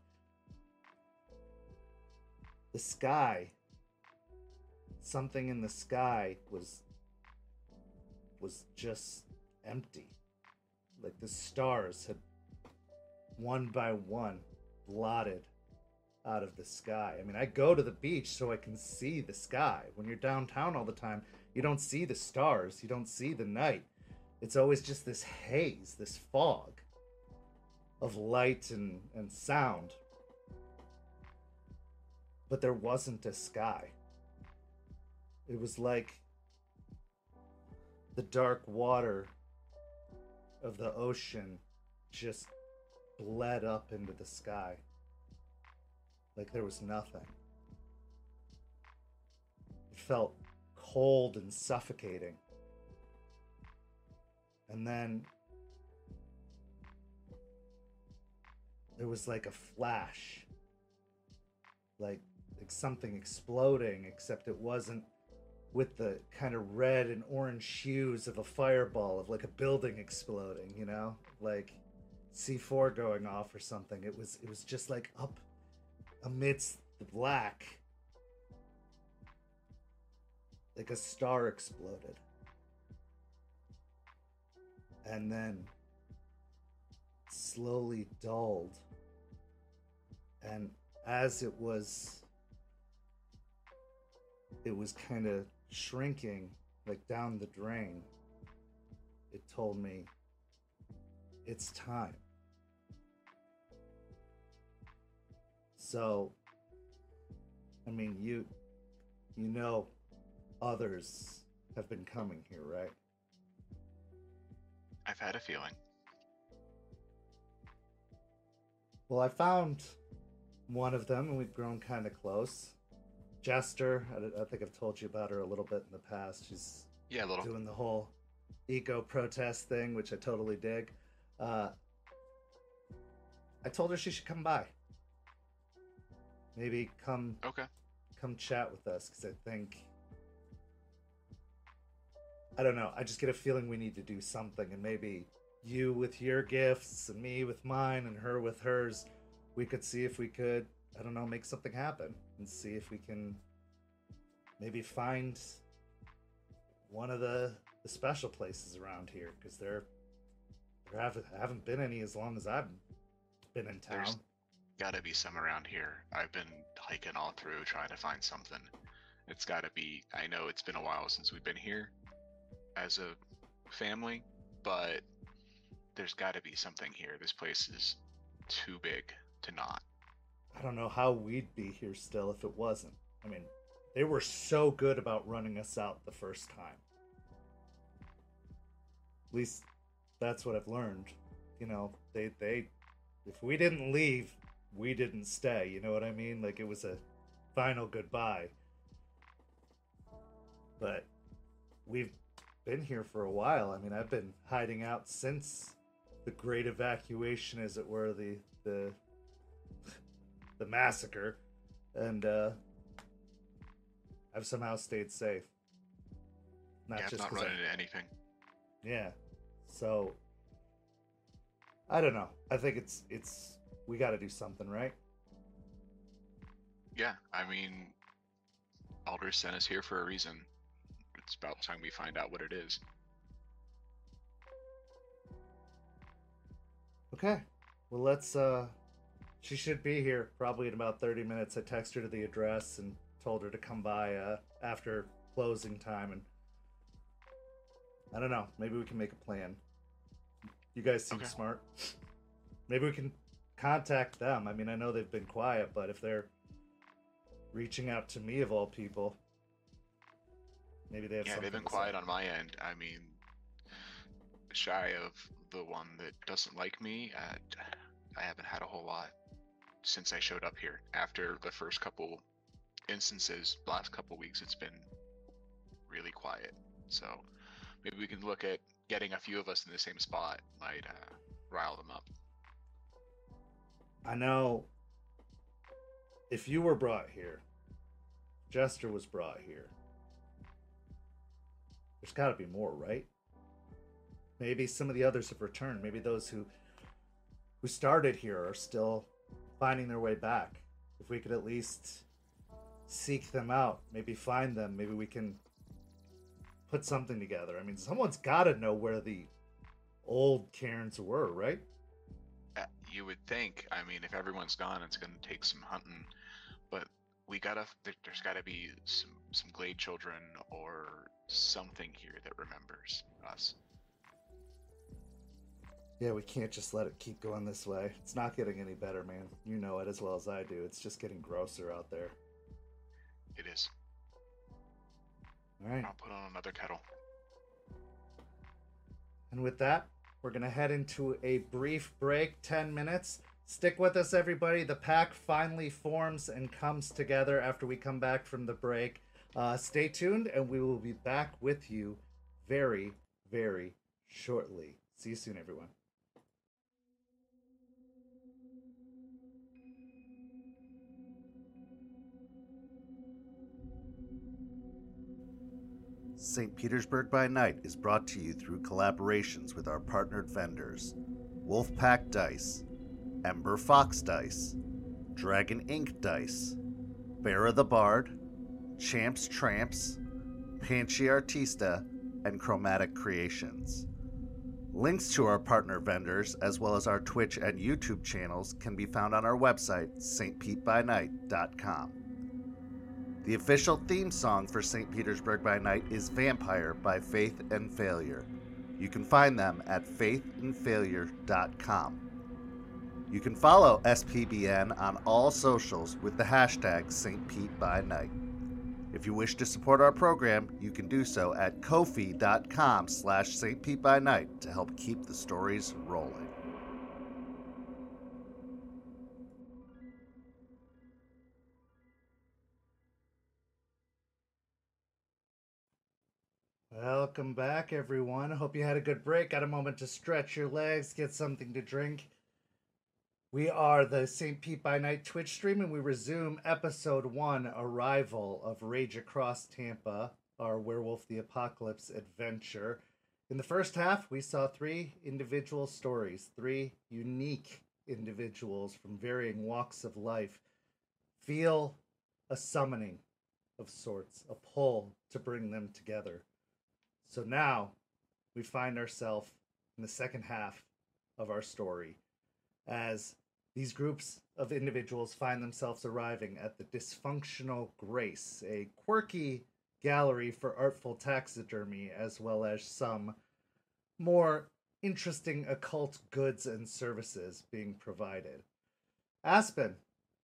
the sky, something in the sky was was just empty. Like the stars had one by one blotted out of the sky. I mean, I go to the beach so I can see the sky. When you're downtown all the time, you don't see the stars, you don't see the night. It's always just this haze, this fog of light and, and sound. But there wasn't a sky. It was like the dark water of the ocean just bled up into the sky. Like there was nothing. It felt cold and suffocating. And then there was like a flash. Like, like something exploding, except it wasn't with the kind of red and orange hues of a fireball, of like a building exploding, you know? Like C four going off or something. It was it was just like up amidst the black. Like a star exploded. And then slowly dulled. And as it was it was kind of shrinking, like down the drain, it told me it's time. So, I mean, you you know others have been coming here, right? I've had a feeling. Well, I found one of them, and we've grown kind of close. Jester, I, I think I've told you about her a little bit in the past. She's Yeah, a little. doing the whole eco-protest thing, which I totally dig. Uh, I told her she should come by. Maybe come Okay. come chat with us, because I think I don't know. I just get a feeling we need to do something, and maybe you with your gifts, and me with mine, and her with hers, we could see if we could, I don't know, make something happen, and see if we can maybe find one of the, the special places around here, because there, there haven't, haven't been any as long as I've been in town. There's gotta be some around here. I've been hiking all through trying to find something. It's gotta be, I know it's been a while since we've been here as a family, but there's gotta be something here. This place is too big to not. I don't know how we'd be here still if it wasn't. I mean, they were so good about running us out the first time. At least that's what I've learned. You know, they they if we didn't leave, we didn't stay. You know what I mean? Like, it was a final goodbye. But we've been here for a while. I mean, I've been hiding out since the great evacuation, as it were, the the the massacre, and uh I've somehow stayed safe. Not yeah, just not 'cause running I- into anything. Yeah. So I don't know. I think it's it's we got to do something, right? Yeah, I mean, Alder sent us here for a reason. It's about time we find out what it is. Okay. Well, let's uh she should be here probably in about thirty minutes. I texted her to the address and told her to come by uh after closing time, and I don't know, maybe we can make a plan. You guys seem Okay. smart. Maybe we can contact them. I mean, I know they've been quiet, but if they're reaching out to me of all people, maybe they have Yeah, something they've been to quiet say. on my end. I mean, shy of the one that doesn't like me, uh, I haven't had a whole lot since I showed up here. After the first couple instances, last couple weeks, it's been really quiet. So maybe we can look at getting a few of us in the same spot. Might uh, rile them up. I know if you were brought here, Jester was brought here, there's got to be more, right? Maybe some of the others have returned. Maybe those who who started here are still finding their way back. If we could at least seek them out, maybe find them, maybe we can put something together. I mean, someone's got to know where the old Cairns were, right? Uh, you would think. I mean, if everyone's gone, it's going to take some hunting. But we gotta. There, there's got to be some some Glade children or something here that remembers us. Yeah, we can't just let it keep going this way. It's not getting any better, man. You know it as well as I do. It's just getting grosser out there. It is. All right. I'll put on another kettle. And with that, we're going to head into a brief break, ten minutes. Stick with us, everybody. The pack finally forms and comes together after we come back from the break. Uh, stay tuned, and we will be back with you very, very shortly. See you soon, everyone. Saint Petersburg by Night is brought to you through collaborations with our partnered vendors: Wolfpack Dice, Ember Fox Dice, Dragon Ink Dice, Bear of the Bard, Champs Tramps, Panchi Artista, and Chromatic Creations. Links to our partner vendors, as well as our Twitch and YouTube channels, can be found on our website, S T Pete by night dot com. The official theme song for Saint Petersburg by Night is Vampire by Faith and Failure. You can find them at faith and failure dot com. You can follow S P B N on all socials with the hashtag Saint Pete by Night. If you wish to support our program, you can do so at ko-fi dot com slash Saint Pete by Night to help keep the stories rolling. Welcome back, everyone. Hope you had a good break. Got a moment to stretch your legs, get something to drink. We are the Saint Pete by Night Twitch stream, and we resume episode one, Arrival of Rage Across Tampa. our Werewolf the Apocalypse adventure. In the first half, we saw three individual stories, three unique individuals from varying walks of life feel a summoning of sorts, a pull to bring them together. So now we find ourselves in the second half of our story as these groups of individuals find themselves arriving at the Dysfunctional Grace, a quirky gallery for artful taxidermy, as well as some more interesting occult goods and services being provided. Aspen,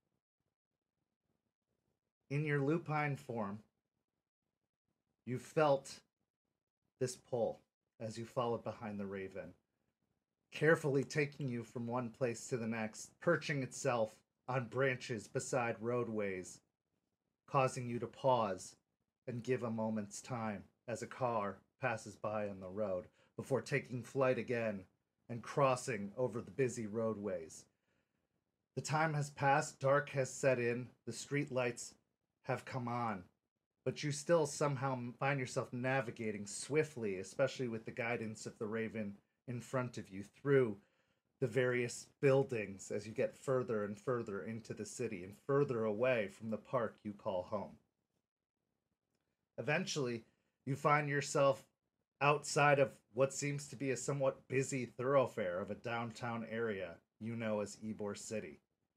in your lupine form, you felt this pull as you followed behind the raven, carefully taking you from one place to the next, perching itself on branches beside roadways, causing you to pause and give a moment's time as a car passes by on the road before taking flight again and crossing over the busy roadways. The time has passed, dark has set in, the street lights have come on, but you still somehow find yourself navigating swiftly, especially with the guidance of the raven in front of you, through the various buildings as you get further and further into the city and further away from the park you call home. Eventually, you find yourself outside of what seems to be a somewhat busy thoroughfare of a downtown area you know as Ybor City.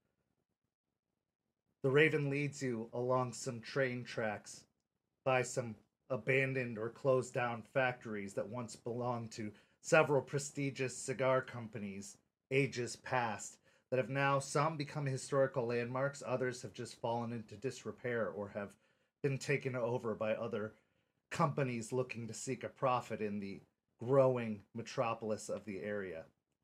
The raven leads you along some train tracks by some abandoned or closed down factories that once belonged to several prestigious cigar companies ages past that have now some become historical landmarks, others have just fallen into disrepair or have been taken over by other companies looking to seek a profit in the growing metropolis of the area.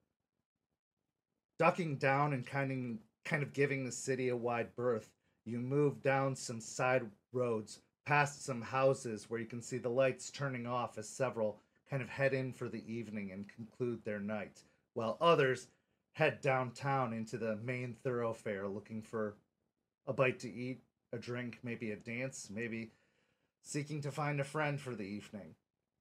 Ducking down and kind of, kind of giving the city a wide berth, you move down some side roads past some houses where you can see the lights turning off as several kind of head in for the evening and conclude their night, while others head downtown into the main thoroughfare looking for a bite to eat, a drink, maybe a dance, maybe seeking to find a friend for the evening.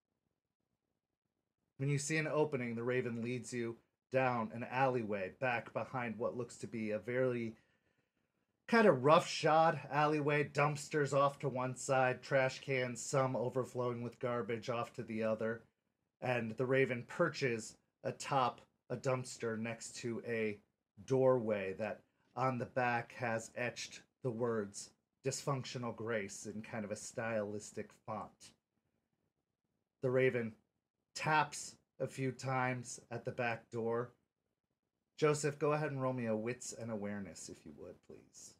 When you see an opening, the raven leads you down an alleyway back behind what looks to be a very kind of roughshod alleyway, dumpsters off to one side, trash cans, some overflowing with garbage, off to the other. And the raven perches atop a dumpster next to a doorway that on the back has etched the words Dysfunctional Grace in kind of a stylistic font. The raven taps a few times at the back door. Joseph, go ahead and roll me a wits and awareness, if you would, please.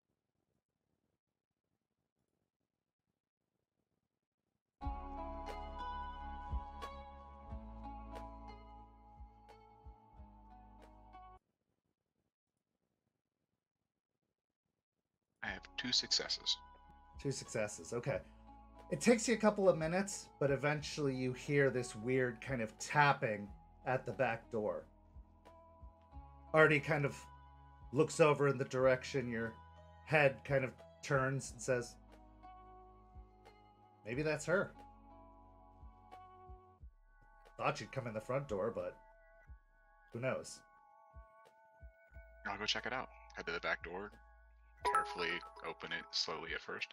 I have two successes. Two successes, okay. It takes you a couple of minutes, but eventually you hear this weird kind of tapping at the back door. Artie kind of looks over in the direction your head kind of turns and says, maybe that's her. Thought she'd come in the front door, but who knows? I'll go check it out. Head to the back door. Carefully open it slowly at first.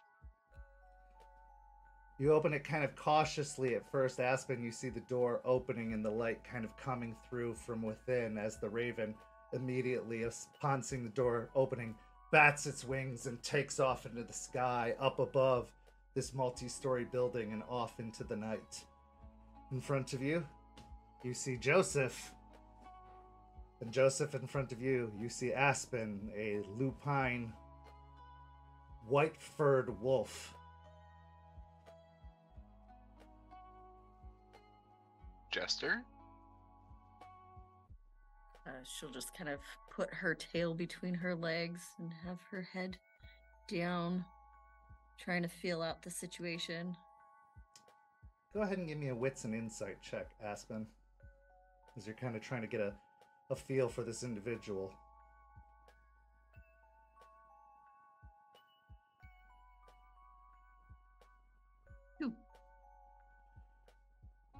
You open it kind of cautiously at first, Aspen. You see the door opening and the light kind of coming through from within as the raven immediately, upon seeing the door opening, bats its wings and takes off into the sky up above this multi-story building and off into the night. In front of you, you see Joseph. And Joseph, in front of you, you see Aspen, a lupine, white-furred wolf. Jester? Uh, she'll just kind of put her tail between her legs and have her head down, trying to feel out the situation. Go ahead and give me a wits and insight check, Aspen, as you're kind of trying to get a, a feel for this individual. Two.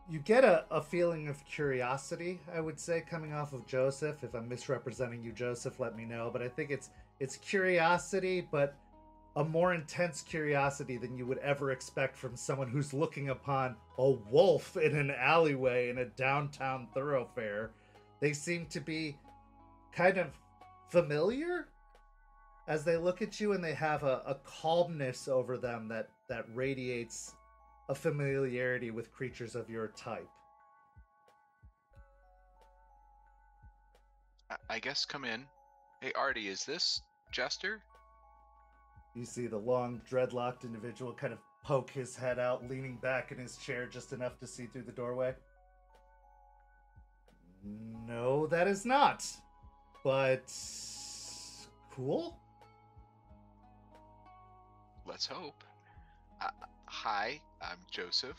you get a, a feeling of curiosity, I would say, coming off of Joseph. If I'm misrepresenting you, Joseph, let me know. But I think it's it's curiosity, but a more intense curiosity than you would ever expect from someone who's looking upon a wolf in an alleyway in a downtown thoroughfare. They seem to be kind of familiar as they look at you, and they have a, a calmness over them that, that radiates a familiarity with creatures of your type. I, I guess come in. Hey, Artie, is this Jester? You see the long, dreadlocked individual kind of poke his head out, leaning back in his chair just enough to see through the doorway. No, that is not. But... cool? Let's hope. Uh, hi, I'm Joseph.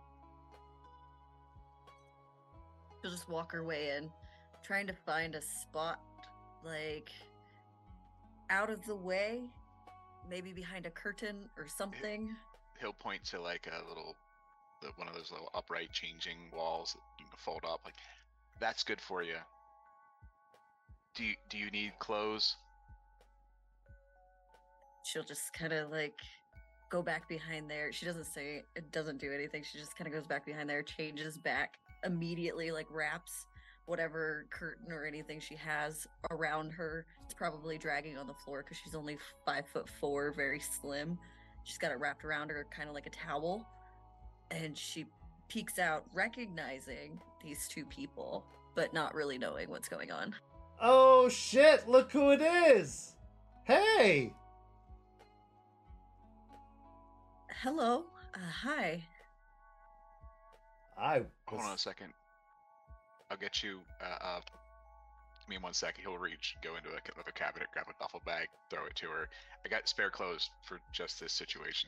She'll just walk her way in, trying to find a spot, like, out of the way, maybe behind a curtain or something. He'll point to like a little, the, one of those little upright changing walls that you can fold up. Like, that's good for you. Do you, do you need clothes? She'll just kind of like go back behind there. She doesn't say, it doesn't do anything. She just kind of goes back behind there, changes back immediately, like wraps whatever curtain or anything she has around her. It's probably dragging on the floor because she's only five foot four, very slim. She's got it wrapped around her kind of like a towel. And she peeks out, recognizing these two people, but not really knowing what's going on. Oh shit, look who it is! Hey! Hello. Uh, hi. I was... Hold on a second. I'll get you, uh, uh, give me one second. He'll reach, go into a, like a cabinet, grab a duffel bag, throw it to her. I got spare clothes for just this situation.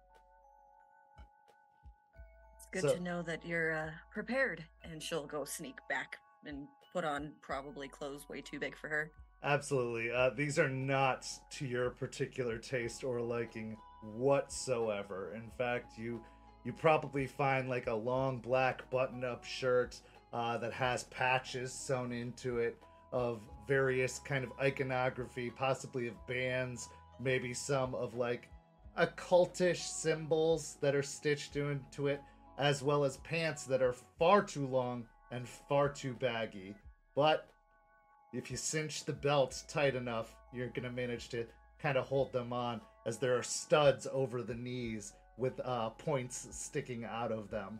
It's good So- to know that you're uh, prepared. And she'll go sneak back and put on probably clothes way too big for her. Absolutely. Uh, these are not to your particular taste or liking whatsoever. In fact, you you probably find like a long black button-up shirt uh, that has patches sewn into it of various kind of iconography, possibly of bands, maybe some of like occultish symbols that are stitched into it, as well as pants that are far too long and far too baggy. But if you cinch the belt tight enough, you're going to manage to kind of hold them on, as there are studs over the knees with uh, points sticking out of them.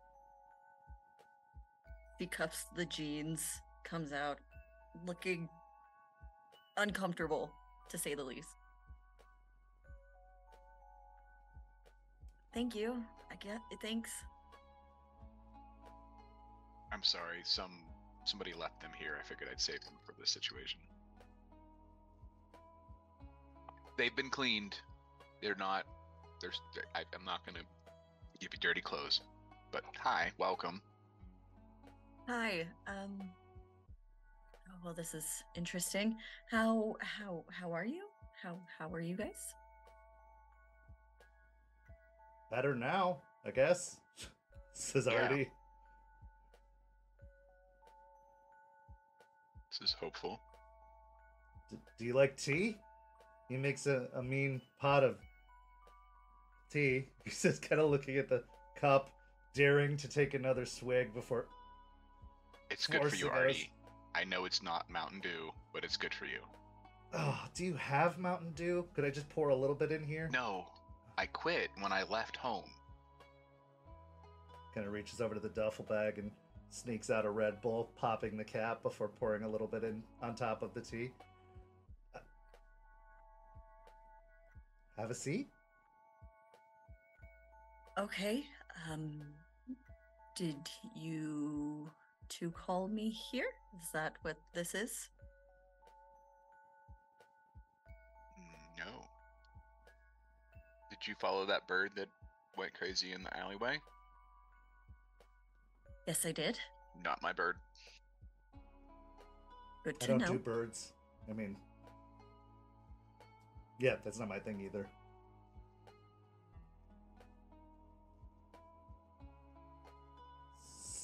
She cuffs the jeans, comes out looking uncomfortable, to say the least. Thank you. I get it. Thanks. I'm sorry, some somebody left them here. I figured I'd save them for this situation. They've been cleaned. They're not. There's. I, I'm not gonna give you dirty clothes. But hi, welcome. Hi. Um. Oh, well, this is interesting. How how how are you? How how are you guys? Better now, I guess, says Yeah. Artie. This is hopeful. D- do you like tea? He makes a, a mean pot of tea. He's just kind of looking at the cup, daring to take another swig before... It's good for you, Forcing us. Artie. I know it's not Mountain Dew, but it's good for you. Oh, do you have Mountain Dew? Could I just pour a little bit in here? No, I quit when I left home. Kind of reaches over to the duffel bag and sneaks out a Red Bull, popping the cap before pouring a little bit in on top of the tea. Uh, Have a seat? Okay. Um. Did you two call me here? Is that what this is? No. Did you follow that bird that went crazy in the alleyway? Yes, I did. Not my bird. Good I to don't know. do birds. I mean... Yeah, that's not my thing either.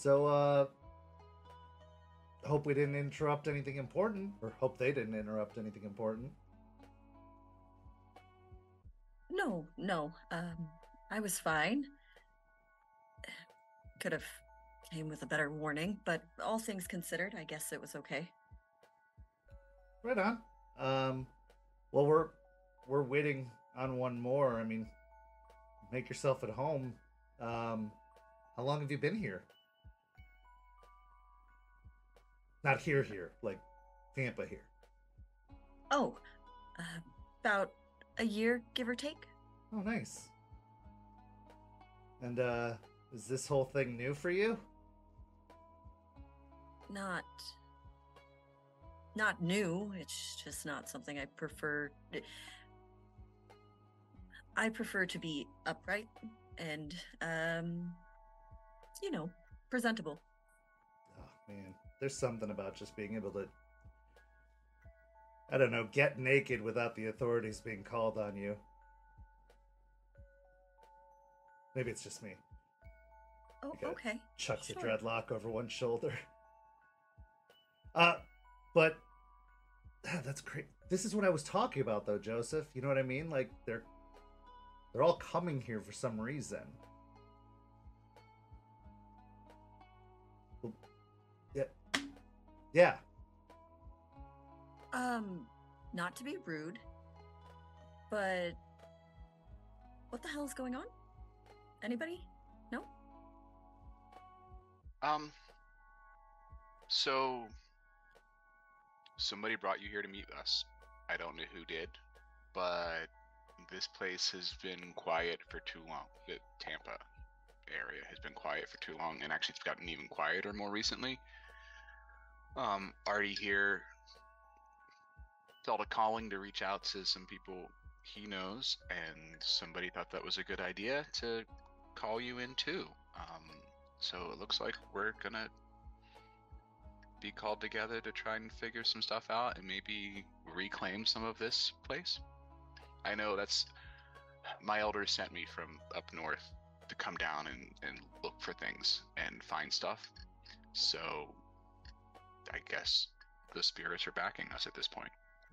So, uh, hope we didn't interrupt anything important, or hope they didn't interrupt anything important. No, no. Um, I was fine. Could have came with a better warning, but all things considered, I guess it was okay. Right on. Um, well, we're we're waiting on one more. I mean, make yourself at home. Um, how long have you been here? Not here, here, like Tampa here. Oh, uh, about a year, give or take. Oh, nice. And uh, is this whole thing new for you? Not. Not new. It's just not something I prefer. I prefer to be upright and, um, you know, presentable. Oh man, there's something about just being able to, I don't know, get naked without the authorities being called on you. Maybe it's just me. Oh, He kinda okay. Chucks Sure. a dreadlock over one shoulder. Uh, but ah, that's great. This is what I was talking about, though, Joseph. You know what I mean? Like they're they're all coming here for some reason. Well, yeah, yeah. Um, not to be rude, but what the hell is going on? Anybody? No? Um. So somebody brought you here to meet us. I don't know who did, but this place has been quiet for too long. The Tampa area has been quiet for too long, and actually it's gotten even quieter more recently. Um, Artie here felt a calling to reach out to some people he knows, and somebody thought that was a good idea to call you in too. Um, so it looks like we're gonna be called together to try and figure some stuff out and maybe reclaim some of this place. I know that's my elders sent me from up north to come down and, and look for things and find stuff. So I guess the spirits are backing us at this point.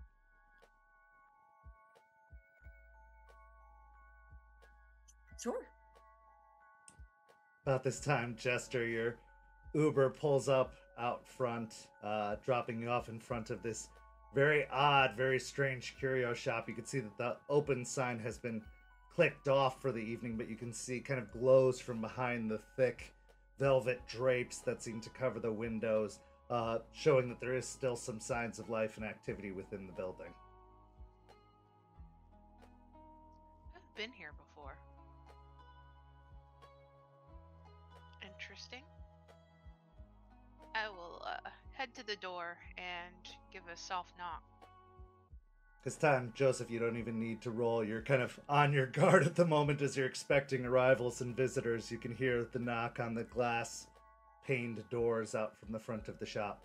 Sure. About this time, Jester, your Uber pulls up out front, uh, dropping you off in front of this very odd, very strange curio shop. You can see that the open sign has been clicked off for the evening, but you can see kind of glows from behind the thick velvet drapes that seem to cover the windows, uh, showing that there is still some signs of life and activity within the building. I've been here before. Interesting. I will uh, head to the door and give a soft knock. This time, Joseph, you don't even need to roll. You're kind of on your guard at the moment as you're expecting arrivals and visitors. You can hear the knock on the glass paned doors out from the front of the shop.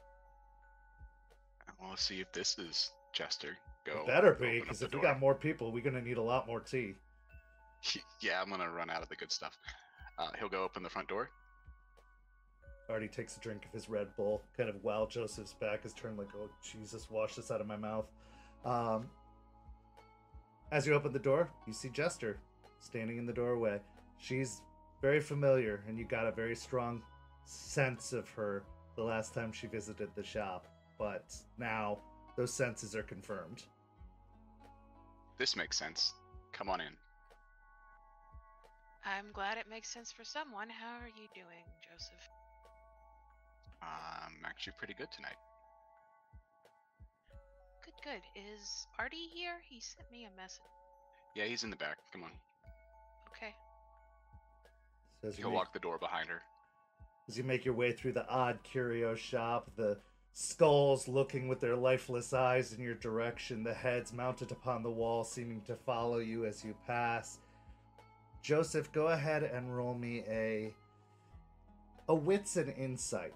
I want to see if this is Jester. Go. It better be, open up because the if we door. got more people, we're going to need a lot more tea. Yeah, I'm gonna run out of the good stuff. Uh, he'll go open the front door. Artie takes a drink of his Red Bull, kind of while Joseph's back is turned like, oh, Jesus, wash this out of my mouth. Um, as you open the door, you see Jester standing in the doorway. She's very familiar, and you got a very strong sense of her the last time she visited the shop. But now, those senses are confirmed. This makes sense. Come on in. I'm glad it makes sense for someone. How are you doing, Joseph? I'm actually pretty good tonight. Good, good. Is Artie here? He sent me a message. Yeah, he's in the back. Come on. Okay. So as you He'll make- lock the door behind her. As you make your way through the odd curio shop, the skulls looking with their lifeless eyes in your direction, the heads mounted upon the wall seeming to follow you as you pass. Joseph, go ahead and roll me a a wits and insight.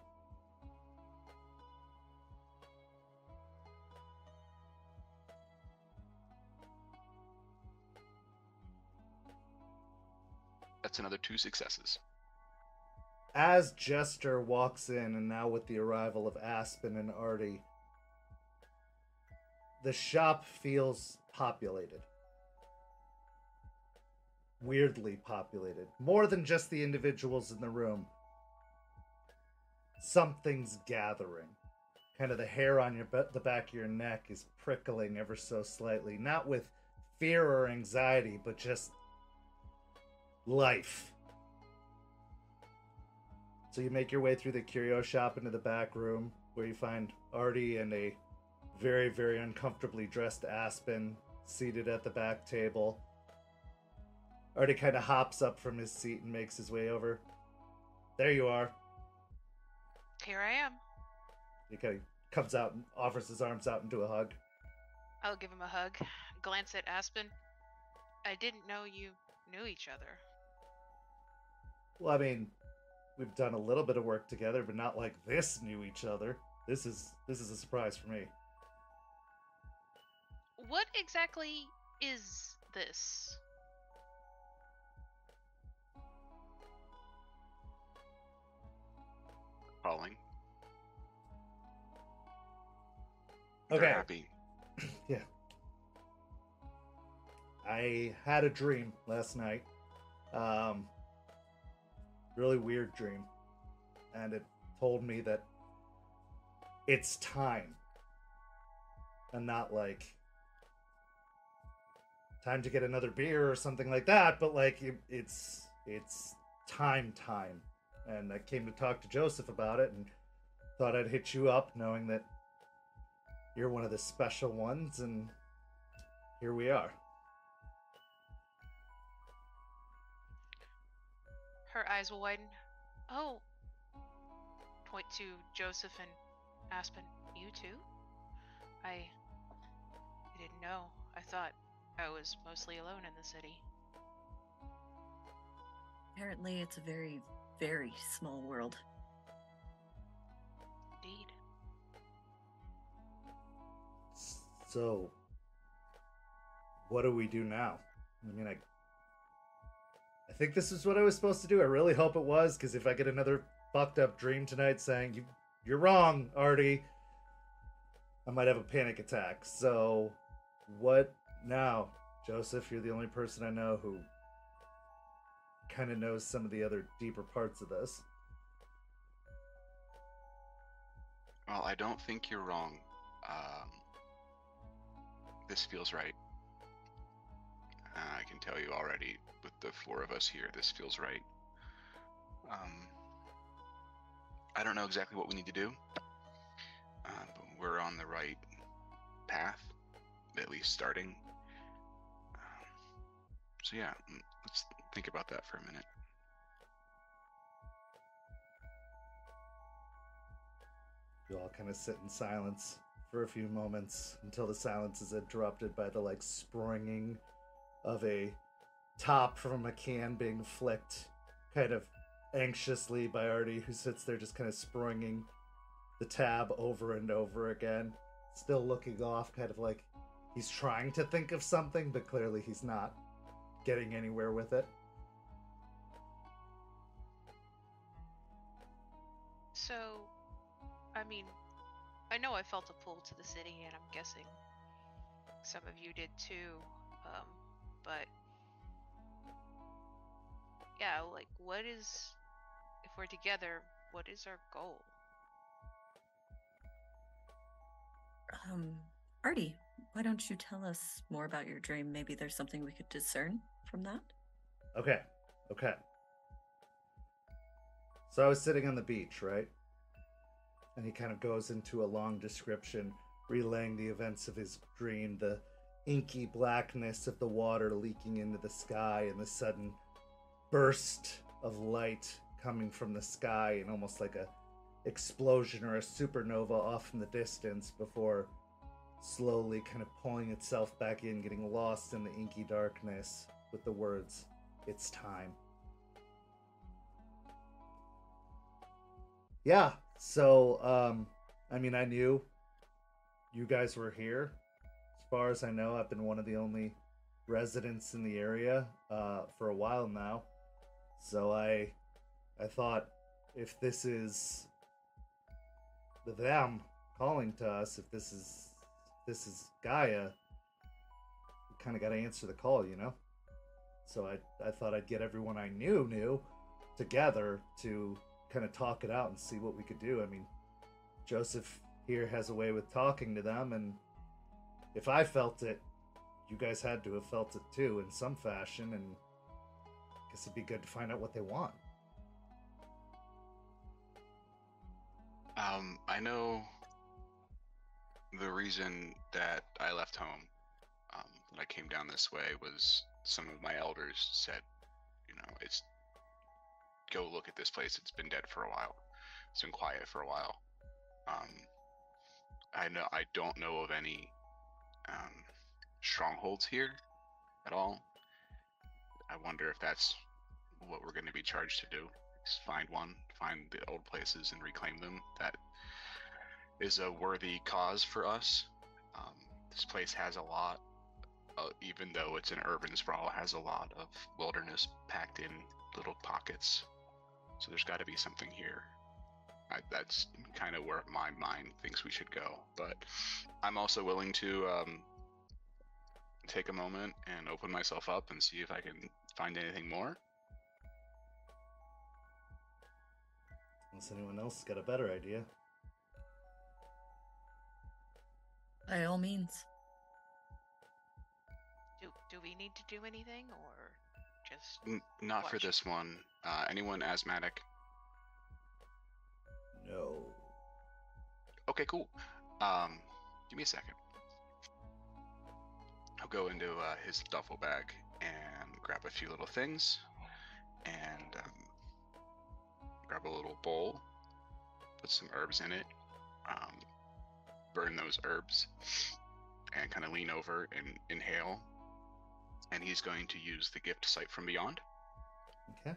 That's another two successes. as Jester walks in, and now with the arrival of Aspen and Artie, the shop feels populated. Weirdly populated. More than just the individuals in the room. Something's gathering. Kind of the hair on your the back of your neck is prickling ever so slightly. Not with fear or anxiety, but just life. So you make your way through the curio shop into the back room, where you find Artie and a very, very uncomfortably dressed Aspen seated at the back table. Artie kind of hops up from his seat and makes his way over. There you are. Here I am. He kind of comes out and offers his arms out into a hug. I'll give him a hug. Glance at Aspen. I didn't know you knew each other. Well, I mean, we've done a little bit of work together, but not like this knew each other. This is this is a surprise for me. What exactly is this? Calling. Okay. They're happy. Yeah. I had a dream last night. Um, really weird dream. And it told me that it's time. And not like time to get another beer or something like that, but like it, it's it's time time. And I came to talk to Joseph about it and thought I'd hit you up knowing that you're one of the special ones, and here we are. Her eyes will widen. Oh. Point to Joseph and Aspen. You too? I... I didn't know. I thought I was mostly alone in the city. Apparently, it's a very, very small world. Indeed. So, what do we do now? I mean, I, I think this is what I was supposed to do. I really hope it was, because if I get another fucked up dream tonight saying you, you're wrong, Artie, I might have a panic attack. So, what now, Joseph? You're the only person I know who kind of knows some of the other deeper parts of this. Well, I don't think you're wrong. Um, this feels right. Uh, I can tell you already, with the four of us here, this feels right. Um, I don't know exactly what we need to do, uh, but we're on the right path, at least starting. Um, so yeah, mm, let's think about that for a minute. You all kind of sit in silence for a few moments until the silence is interrupted by the like springing of a top from a can being flicked kind of anxiously by Artie, who sits there just kind of springing the tab over and over again, still looking off, kind of like he's trying to think of something, but clearly he's not getting anywhere with it. So, I mean, I know I felt a pull to the city, and I'm guessing some of you did too, um, but yeah, like, what is, if we're together, what is our goal? Um, Artie, why don't you tell us more about your dream? Maybe there's something we could discern from that? Okay, okay. So I was sitting on the beach, right? And he kind of goes into a long description, relaying the events of his dream, the inky blackness of the water leaking into the sky, and the sudden burst of light coming from the sky, and almost like a explosion or a supernova off in the distance before slowly kind of pulling itself back in, getting lost in the inky darkness with the words, "It's time." Yeah, so, um, I mean, I knew you guys were here. As far as I know, I've been one of the only residents in the area uh, for a while now. So I, I thought if this is them calling to us, if this is this is Gaia, we kind of got to answer the call, you know? So I, I thought I'd get everyone I knew knew together to kind of talk it out and see what we could do. I mean, Joseph here has a way with talking to them, and if I felt it, you guys had to have felt it too in some fashion, and I guess it'd be good to find out what they want. Um, I know the reason that I left home, um, that I came down this way, was some of my elders said, you know, it's go look at this place. It's been dead for a while. It's been quiet for a while. Um, I know I don't know of any um, strongholds here at all. I wonder if that's what we're going to be charged to do. Is find one, find the old places and reclaim them. That is a worthy cause for us. Um, this place has a lot, uh, even though it's an urban sprawl, has a lot of wilderness packed in little pockets. So there's got to be something here. I, that's kind of where my mind thinks we should go. But I'm also willing to um, take a moment and open myself up and see if I can find anything more. Unless anyone else got a better idea. By all means. Do do we need to do anything, or just N- not for watch? this one. Uh, anyone asthmatic? No. Okay, cool. Um, give me a second. I'll go into uh, his duffel bag and grab a few little things, and um, grab a little bowl, put some herbs in it, um, burn those herbs, and kind of lean over and inhale. And he's going to use the gift Sight from Beyond. Okay.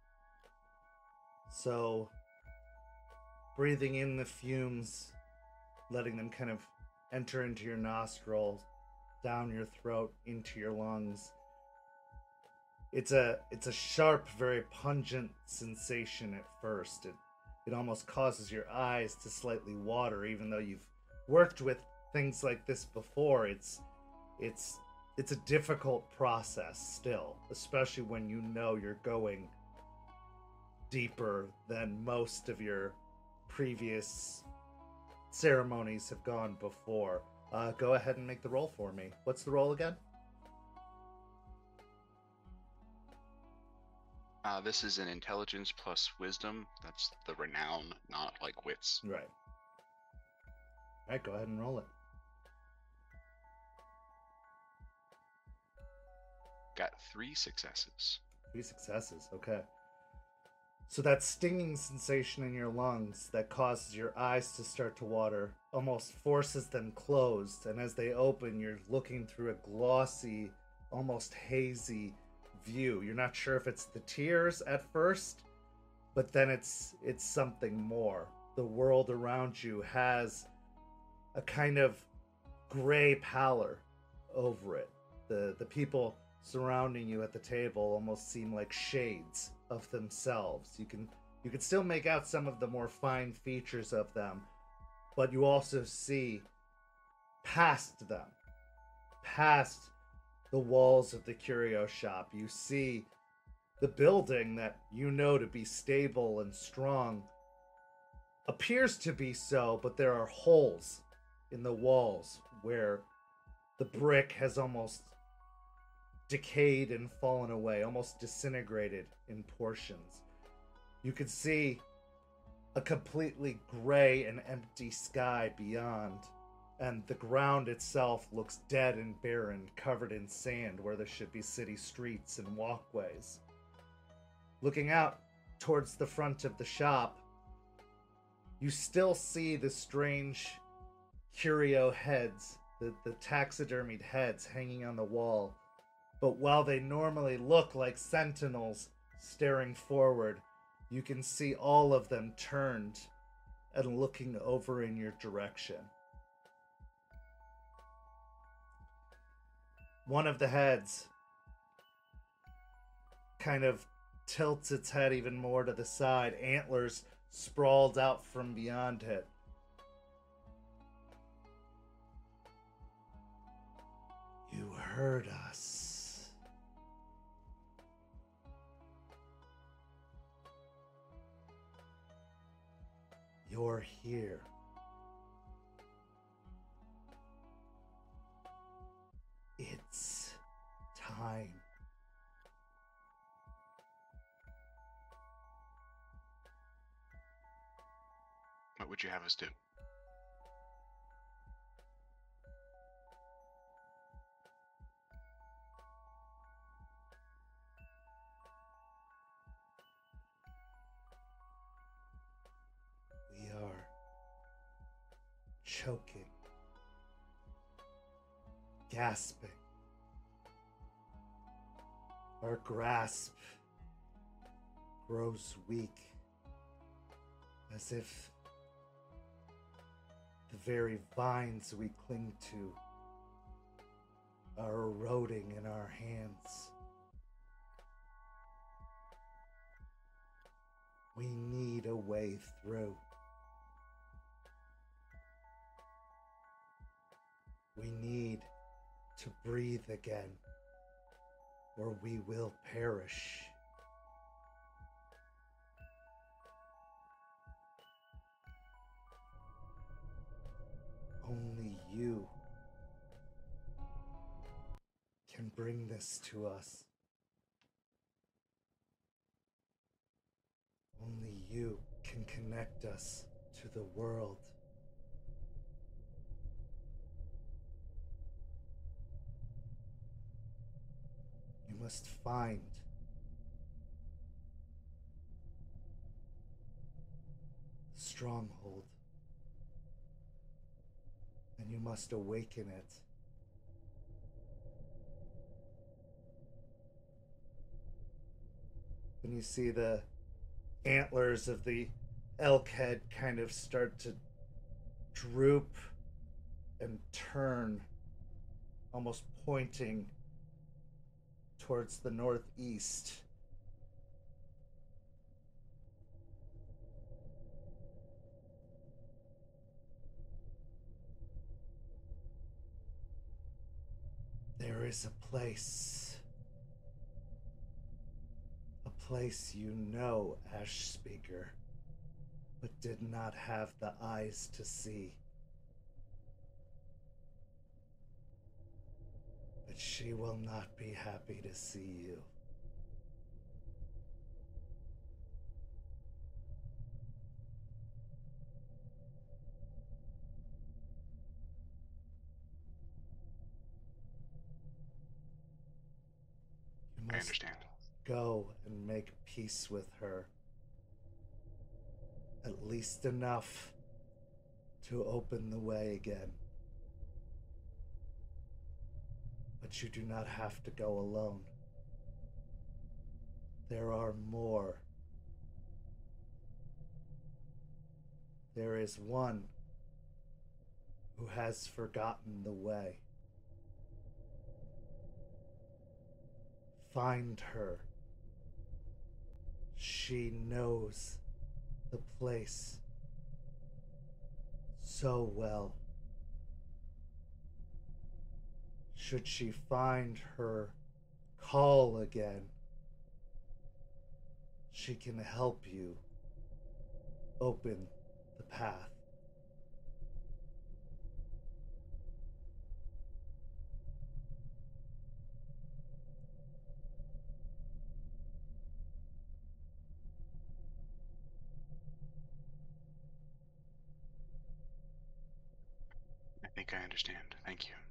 So, breathing in the fumes, letting them kind of enter into your nostrils, down your throat, into your lungs. It's a it's a sharp, very pungent sensation at first. It it almost causes your eyes to slightly water, even though you've worked with things like this before. It's it's it's a difficult process still, especially when you know you're going deeper than most of your previous ceremonies have gone before. Uh, go ahead and make the roll for me. What's the roll again? Uh, this is an intelligence plus wisdom. That's the renown, not like wits. Right. All right, go ahead and roll it. Got three successes. Three successes, okay. So that stinging sensation in your lungs that causes your eyes to start to water almost forces them closed, and as they open, you're looking through a glossy, almost hazy view. You're not sure if it's the tears at first, but then it's it's something more. The world around you has a kind of gray pallor over it. The the people surrounding you at the table almost seem like shades of themselves. You can you can still make out some of the more fine features of them, but you also see past them, past the walls of the curio shop. You see the building that you know to be stable and strong appears to be so, but there are holes in the walls where the brick has almost decayed and fallen away, almost disintegrated in portions. You could see a completely gray and empty sky beyond, and the ground itself looks dead and barren, covered in sand where there should be city streets and walkways. Looking out towards the front of the shop, you still see the strange curio heads, the, the taxidermied heads hanging on the wall. But while they normally look like sentinels staring forward, you can see all of them turned and looking over in your direction. One of the heads kind of tilts its head even more to the side, antlers sprawled out from beyond it. You heard us. You're here. It's time. What would you have us do? We are choking, gasping. Our grasp grows weak, as if the very vines we cling to are eroding in our hands. We need a way through. We need to breathe again, or we will perish. Only you can bring this to us. Only you can connect us to the world. You must find the stronghold, and you must awaken it. And you see the antlers of the elk head kind of start to droop and turn, almost pointing towards the northeast. There is a place. A place you know, Ash Speaker, but did not have the eyes to see. But she will not be happy to see you. You I must understand. go and make peace with her. At least enough to open the way again. But you do not have to go alone. There are more. There is one who has forgotten the way. Find her. She knows the place so well. Should she find her call again, she can help you open the path. I think I understand. Thank you.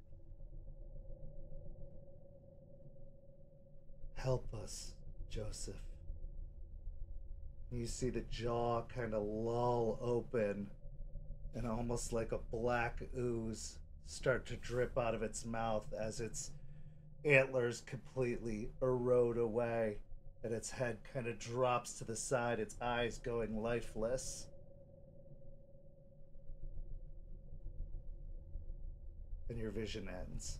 Help us, Joseph. You see the jaw kind of lull open and almost like a black ooze start to drip out of its mouth as its antlers completely erode away and its head kind of drops to the side, its eyes going lifeless. And your vision ends.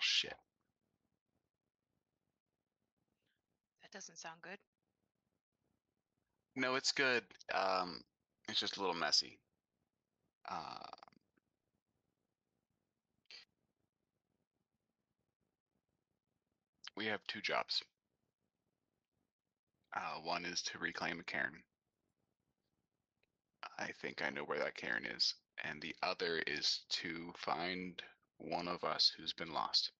shit. That doesn't sound good. No, it's good. Um, it's just a little messy. Uh, we have two jobs. Uh, one is to reclaim a cairn. I think I know where that cairn is. And the other is to find one of us who's been lost.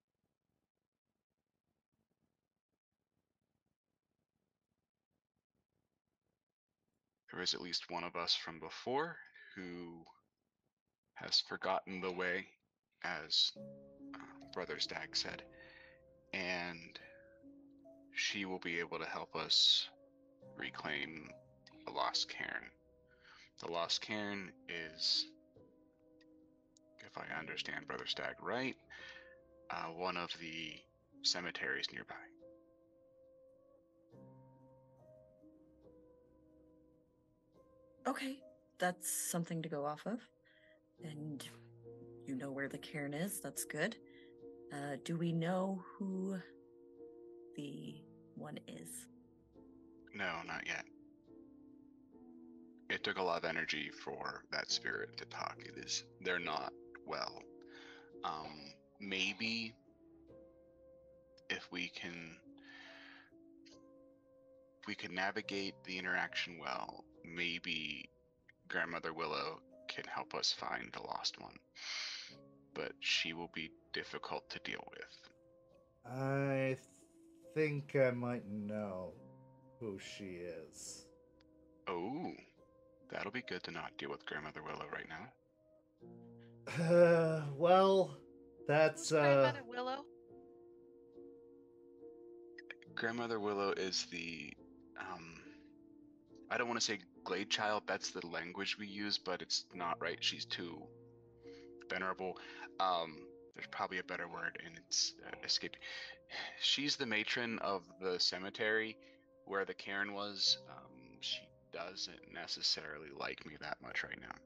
There is at least one of us from before who has forgotten the way, as uh, Brother Stag said, and she will be able to help us reclaim the lost cairn. The lost cairn is, if I understand Brother Stag right, uh, one of the cemeteries nearby. Okay, that's something to go off of. And you know where the cairn is. That's good. Uh, do we know who the one is? No, not yet. It took a lot of energy for that spirit to talk. It is, they're not well. Um, maybe if we can, if we can navigate the interaction well, maybe Grandmother Willow can help us find the lost one. But she will be difficult to deal with. I think I might know who she is. Oh, that'll be good to not deal with Grandmother Willow right now. Uh, well, that's Who's uh. Grandmother Willow? Grandmother Willow is the, um, I don't want to say Glade Child, that's the language we use, but it's not right. She's too venerable. Um, there's probably a better word, and it's uh, escaped. She's the matron of the cemetery where the cairn was. Um, she doesn't necessarily like me that much right now.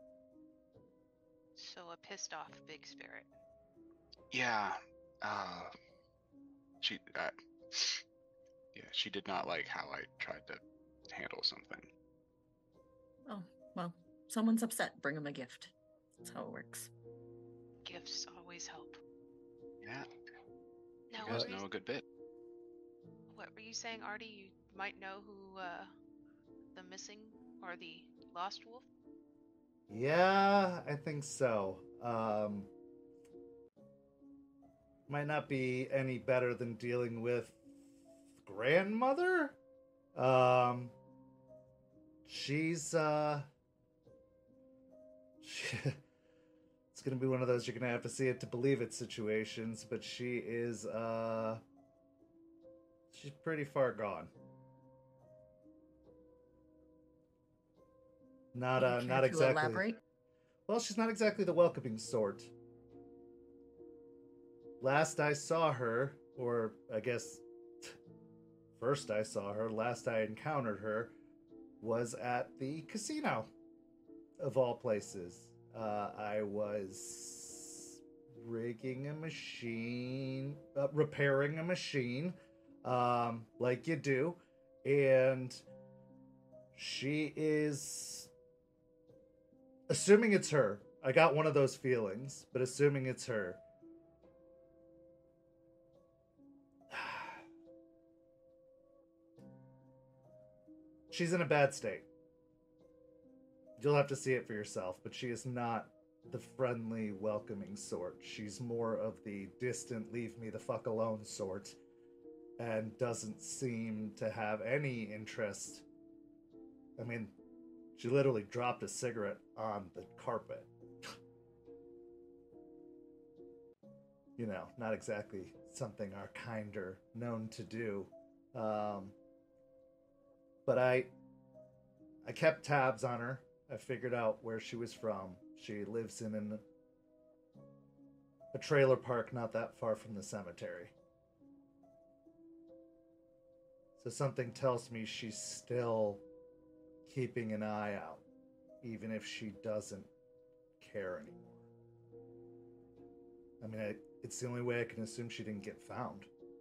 So a pissed off big spirit. Yeah, uh, she, uh, yeah, she did not like how I tried to handle something. Oh, well, someone's upset. Bring them a gift. That's how it works. Gifts always help. Yeah, Now, you what guys were you, know a good bit. what were you saying, Artie? You might know who uh, the missing or the lost wolf? Yeah, I think so. Um, might not be any better than dealing with grandmother. Um, she's uh, she, it's gonna be one of those you're gonna have to see it to believe it situations. But she is uh, she's pretty far gone. Not You uh, care not to exactly. elaborate? Well, she's not exactly the welcoming sort. Last I saw her, or I guess first I saw her, last I encountered her, was at the casino, of all places. Uh, I was rigging a machine, uh, repairing a machine, um, like you do, and she is. Assuming it's her. I got one of those feelings, but assuming it's her. She's in a bad state. You'll have to see it for yourself, but she is not the friendly, welcoming sort. She's more of the distant, leave me the fuck alone sort, and doesn't seem to have any interest. I mean, she literally dropped a cigarette on the carpet. You know, not exactly something our kind are known to do. Um, but I, I kept tabs on her. I figured out where she was from. She lives in an, a trailer park not that far from the cemetery. So something tells me she's still keeping an eye out, even if she doesn't care anymore. I mean, I, it's the only way I can assume she didn't get found.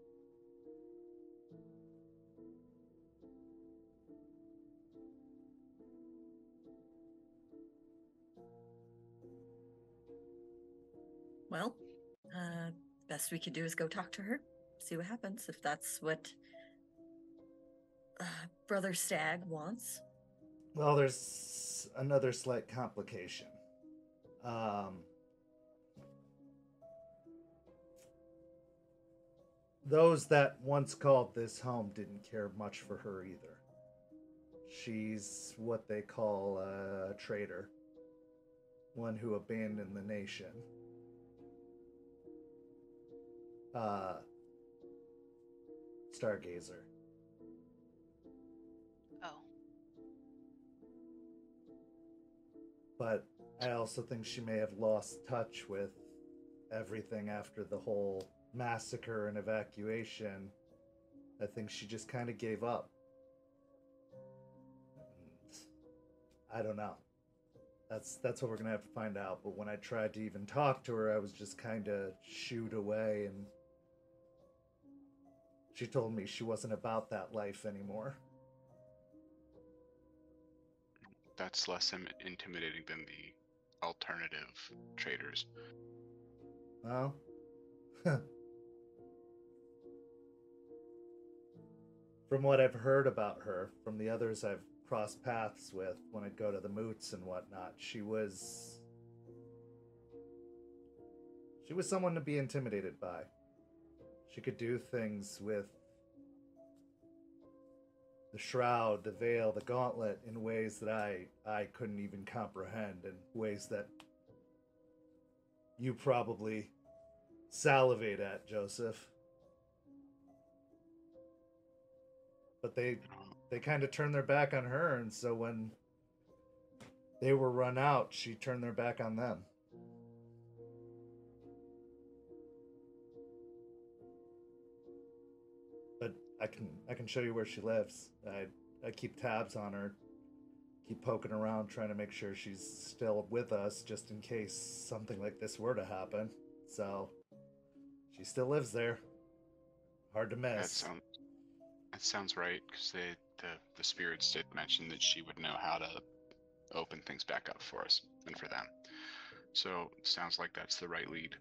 Well, uh, best we could do is go talk to her, see what happens, if that's what uh, Brother Stag wants. Well, there's another slight complication. Um, those that once called this home didn't care much for her either. She's what they call a traitor, one who abandoned the nation. Uh, Stargazer. Oh. But I also think she may have lost touch with everything after the whole massacre and evacuation. I think she just kind of gave up. And I don't know. That's that's what we're gonna have to find out. But when I tried to even talk to her, I was just kind of shooed away, and she told me she wasn't about that life anymore. That's less Im- intimidating than the alternative traders. Well, from what I've heard about her, from the others I've crossed paths with when I'd go to the moots and whatnot, she was... She was someone to be intimidated by. She could do things with the shroud, the veil, the gauntlet in ways that I, I couldn't even comprehend, in ways that you probably salivate at, Joseph. But they they kind of turned their back on her, and so when they were run out, she turned their back on them. But I can I can show you where she lives. I I keep tabs on her, keep poking around, trying to make sure she's still with us, just in case something like this were to happen. So she still lives there. Hard to That miss. sounds that sounds right, because they the the spirits did mention that she would know how to open things back up for us and for them. So sounds like that's the right lead.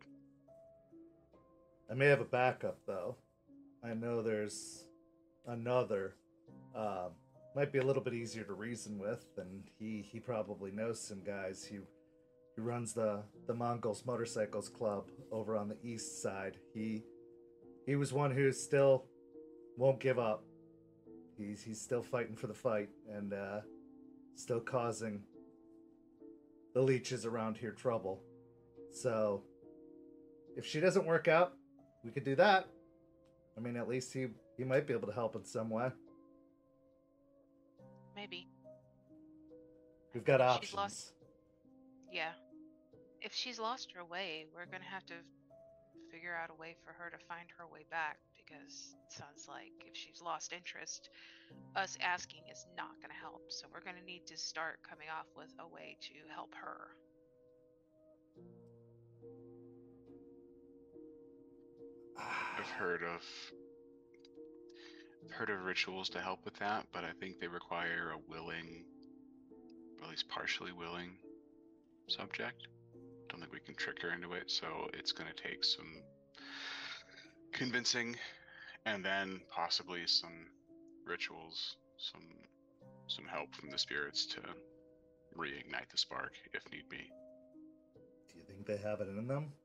I may have a backup though. I know there's another. Um, might be a little bit easier to reason with, and he he probably knows some guys. He he runs the the Mongols Motorcycles Club over on the east side. He he was one who still won't give up. He's he's still fighting for the fight, and uh, still causing the leeches around here trouble. So if she doesn't work out, we could do that. I mean, at least he he might be able to help in some way. Maybe. We've got If options. she's lost- Yeah. If she's lost her way, we're gonna have to figure out a way for her to find her way back, because it sounds like if she's lost interest, us asking is not gonna help. So we're gonna need to start coming off with a way to help her. I've heard of I've heard of rituals to help with that, but I think they require a willing, or at least partially willing, subject. Don't think we can trick her into it, so it's going to take some convincing, and then possibly some rituals, some some help from the spirits to reignite the spark if need be. Do you think they have it in them?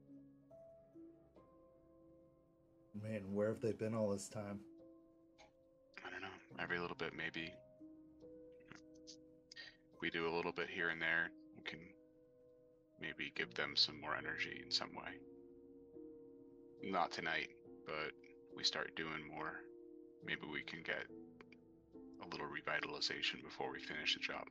Man, where have they been all this time? I don't know. Every little bit, maybe. We do a little bit here and there. We can maybe give them some more energy in some way. Not tonight, but we start doing more. Maybe we can get a little revitalization before we finish the job.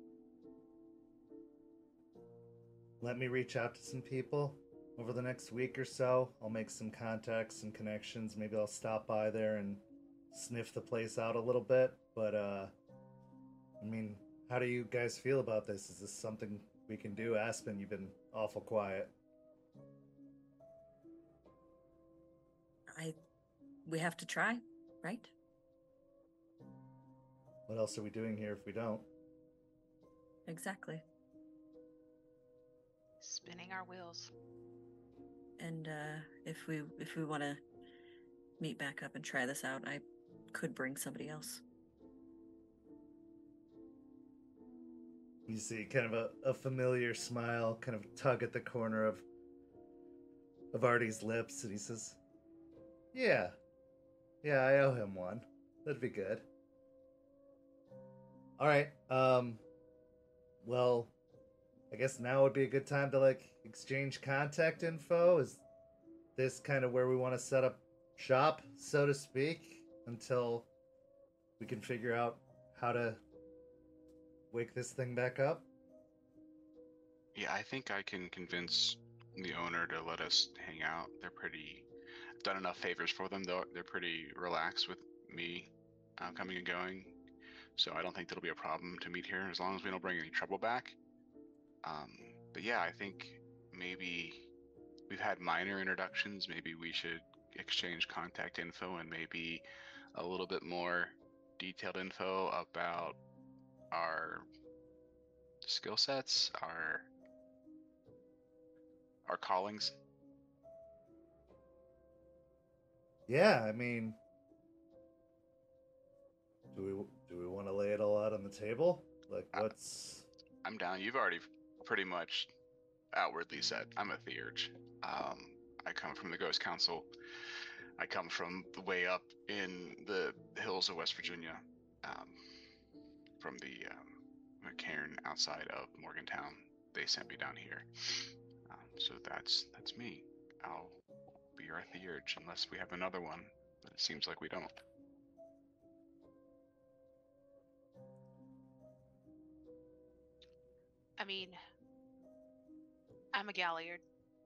Let me reach out to some people over the next week or so. I'll make some contacts, some connections. Maybe I'll stop by there and sniff the place out a little bit. But, uh, I mean, how do you guys feel about this? Is this something we can do? Aspen, you've been awful quiet. I, we have to try, right? What else are we doing here if we don't? Exactly. Spinning our wheels. And uh, if we if we want to meet back up and try this out, I could bring somebody else. You see kind of a, a familiar smile kind of tug at the corner of of Artie's lips, and he says, Yeah. Yeah, I owe him one. That'd be good. Alright, um well, I guess now would be a good time to like exchange contact info. Is this kind of where we want to set up shop, so to speak, until we can figure out how to wake this thing back up? Yeah, I think I can convince the owner to let us hang out. They're pretty. I've done enough favors for them, though. They're pretty relaxed with me uh, coming and going, so I don't think that'll be a problem to meet here as long as we don't bring any trouble back. Um, but yeah, I think maybe we've had minor introductions. Maybe we should exchange contact info and maybe a little bit more detailed info about our skill sets, our our callings. Yeah, I mean, do we do we want to lay it all out on the table? Like, what's? I'm down. You've already pretty much outwardly said I'm a theurge. Um, I come from the Ghost Council. I come from the way up in the hills of West Virginia, um, from the um, cairn outside of Morgantown. They sent me down here, um, so that's that's me. I'll be your theurge unless we have another one, but it seems like we don't. I mean, I'm a Galliard.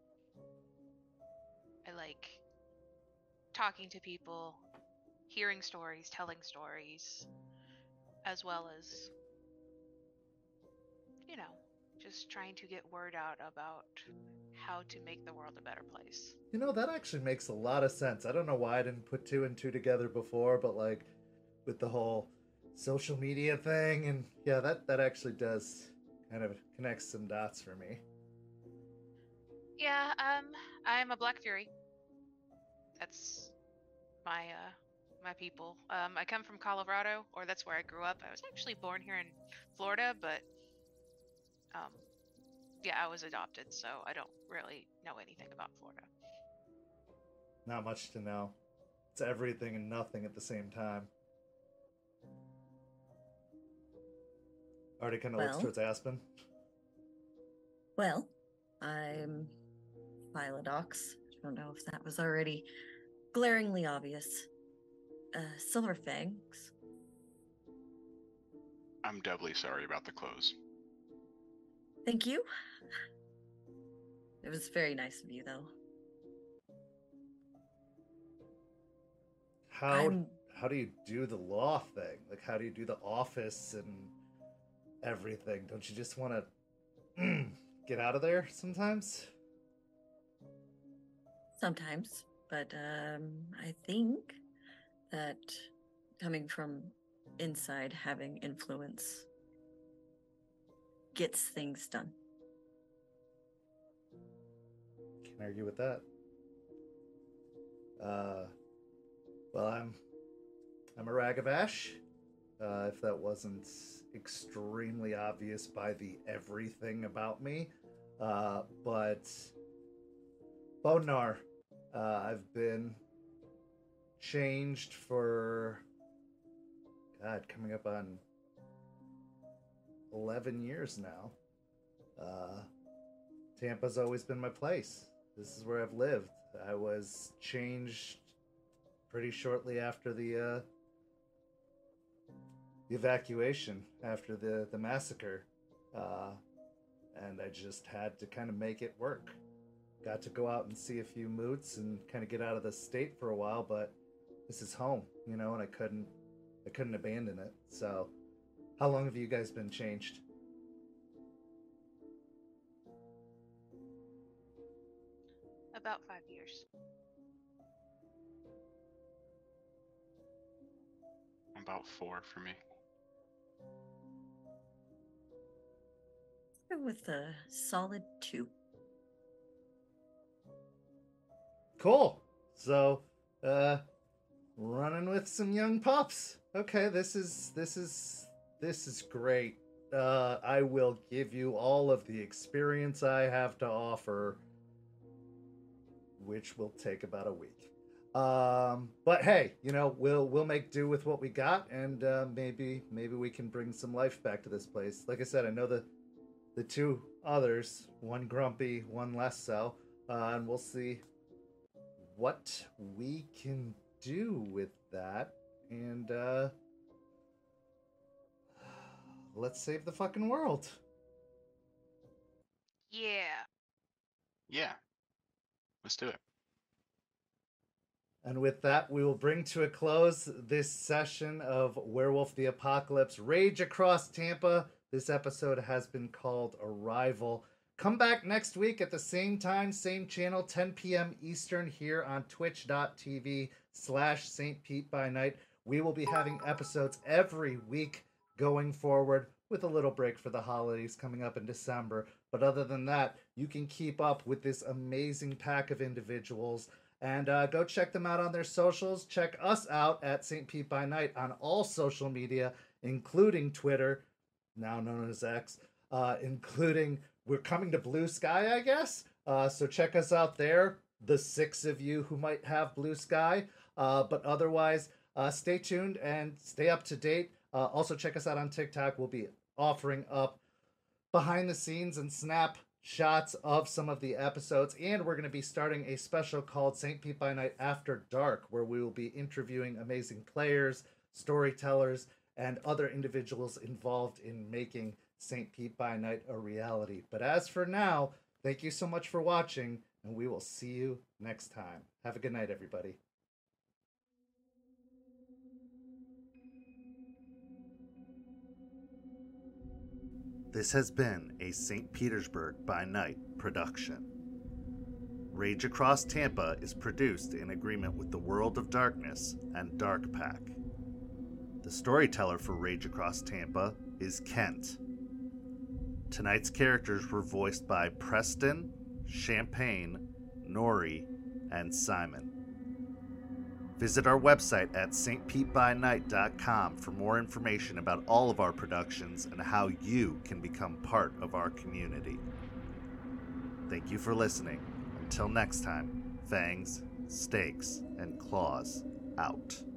I like talking to people, hearing stories, telling stories, as well as, you know, just trying to get word out about how to make the world a better place. You know, that actually makes a lot of sense. I don't know why I didn't put two and two together before, but like with the whole social media thing, and yeah, that that actually does kind of connect some dots for me. Yeah, um, I'm a Black Fury. That's my uh my people. Um, I come from Colorado, or that's where I grew up. I was actually born here in Florida, but um, yeah, I was adopted, so I don't really know anything about Florida. Not much to know. It's everything and nothing at the same time. Artie kind of looks Well. towards Aspen. Well, I'm Phylodox. I don't know if that was already glaringly obvious. Uh, Silverfangs. I'm doubly sorry about the clothes. Thank you. It was very nice of you, though. How I'm- how do you do the law thing? Like, how do you do the office and everything? Don't you just want to get out of there sometimes? Sometimes, but um, I think that coming from inside, having influence gets things done. Can't argue with that. Uh, well, I'm I'm a Ragabash. Uh, if that wasn't extremely obvious by the everything about me, uh, but Bonar, uh, I've been changed for God, coming up on eleven years now. Uh, Tampa's always been my place. This is where I've lived. I was changed pretty shortly after the uh, the evacuation, after the the massacre, uh, and I just had to kind of make it work. Got to go out and see a few moots and kind of get out of the state for a while, but this is home, you know, and I couldn't I couldn't abandon it. So, how long have you guys been changed? About five years. About four for me. Go with a solid two. Cool. So, uh, running with some young pups. Okay, this is this is this is great. Uh, I will give you all of the experience I have to offer, which will take about a week. Um, but hey, you know, we'll we'll make do with what we got, and uh, maybe maybe we can bring some life back to this place. Like I said, I know the the two others, one grumpy, one less so, uh, and we'll see what we can do with that. And uh, let's save the fucking world. Yeah. Yeah. Let's do it. And with that, we will bring to a close this session of Werewolf the Apocalypse Rage Across Tampa. This episode has been called Arrival. Come back next week at the same time, same channel, ten p.m. Eastern, here on twitch.tv slash Saint Pete by Night. We will be having episodes every week going forward, with a little break for the holidays coming up in December. But other than that, you can keep up with this amazing pack of individuals. And uh, go check them out on their socials. Check us out at Saint Pete by Night on all social media, including Twitter, now known as X, uh, including, we're coming to Blue Sky, I guess. Uh, so check us out there, the six of you who might have Blue Sky. Uh, but otherwise, uh, stay tuned and stay up to date. Uh, also check us out on TikTok. We'll be offering up behind the scenes and snap shots of some of the episodes, and we're going to be starting a special called Saint Pete by Night After Dark, where we will be interviewing amazing players, storytellers, and other individuals involved in making Saint Pete by Night a reality. But as for now, thank you so much for watching, and we will see you next time. Have a good night, everybody. This has been a Saint Petersburg by Night production. Rage Across Tampa is produced in agreement with the World of Darkness and Dark Pack. The storyteller for Rage Across Tampa is Kent. Tonight's characters were voiced by Preston, Champagne, Nori, and Simon. Visit our website at S T Pete by night dot com for more information about all of our productions and how you can become part of our community. Thank you for listening. Until next time, fangs, stakes, and claws out.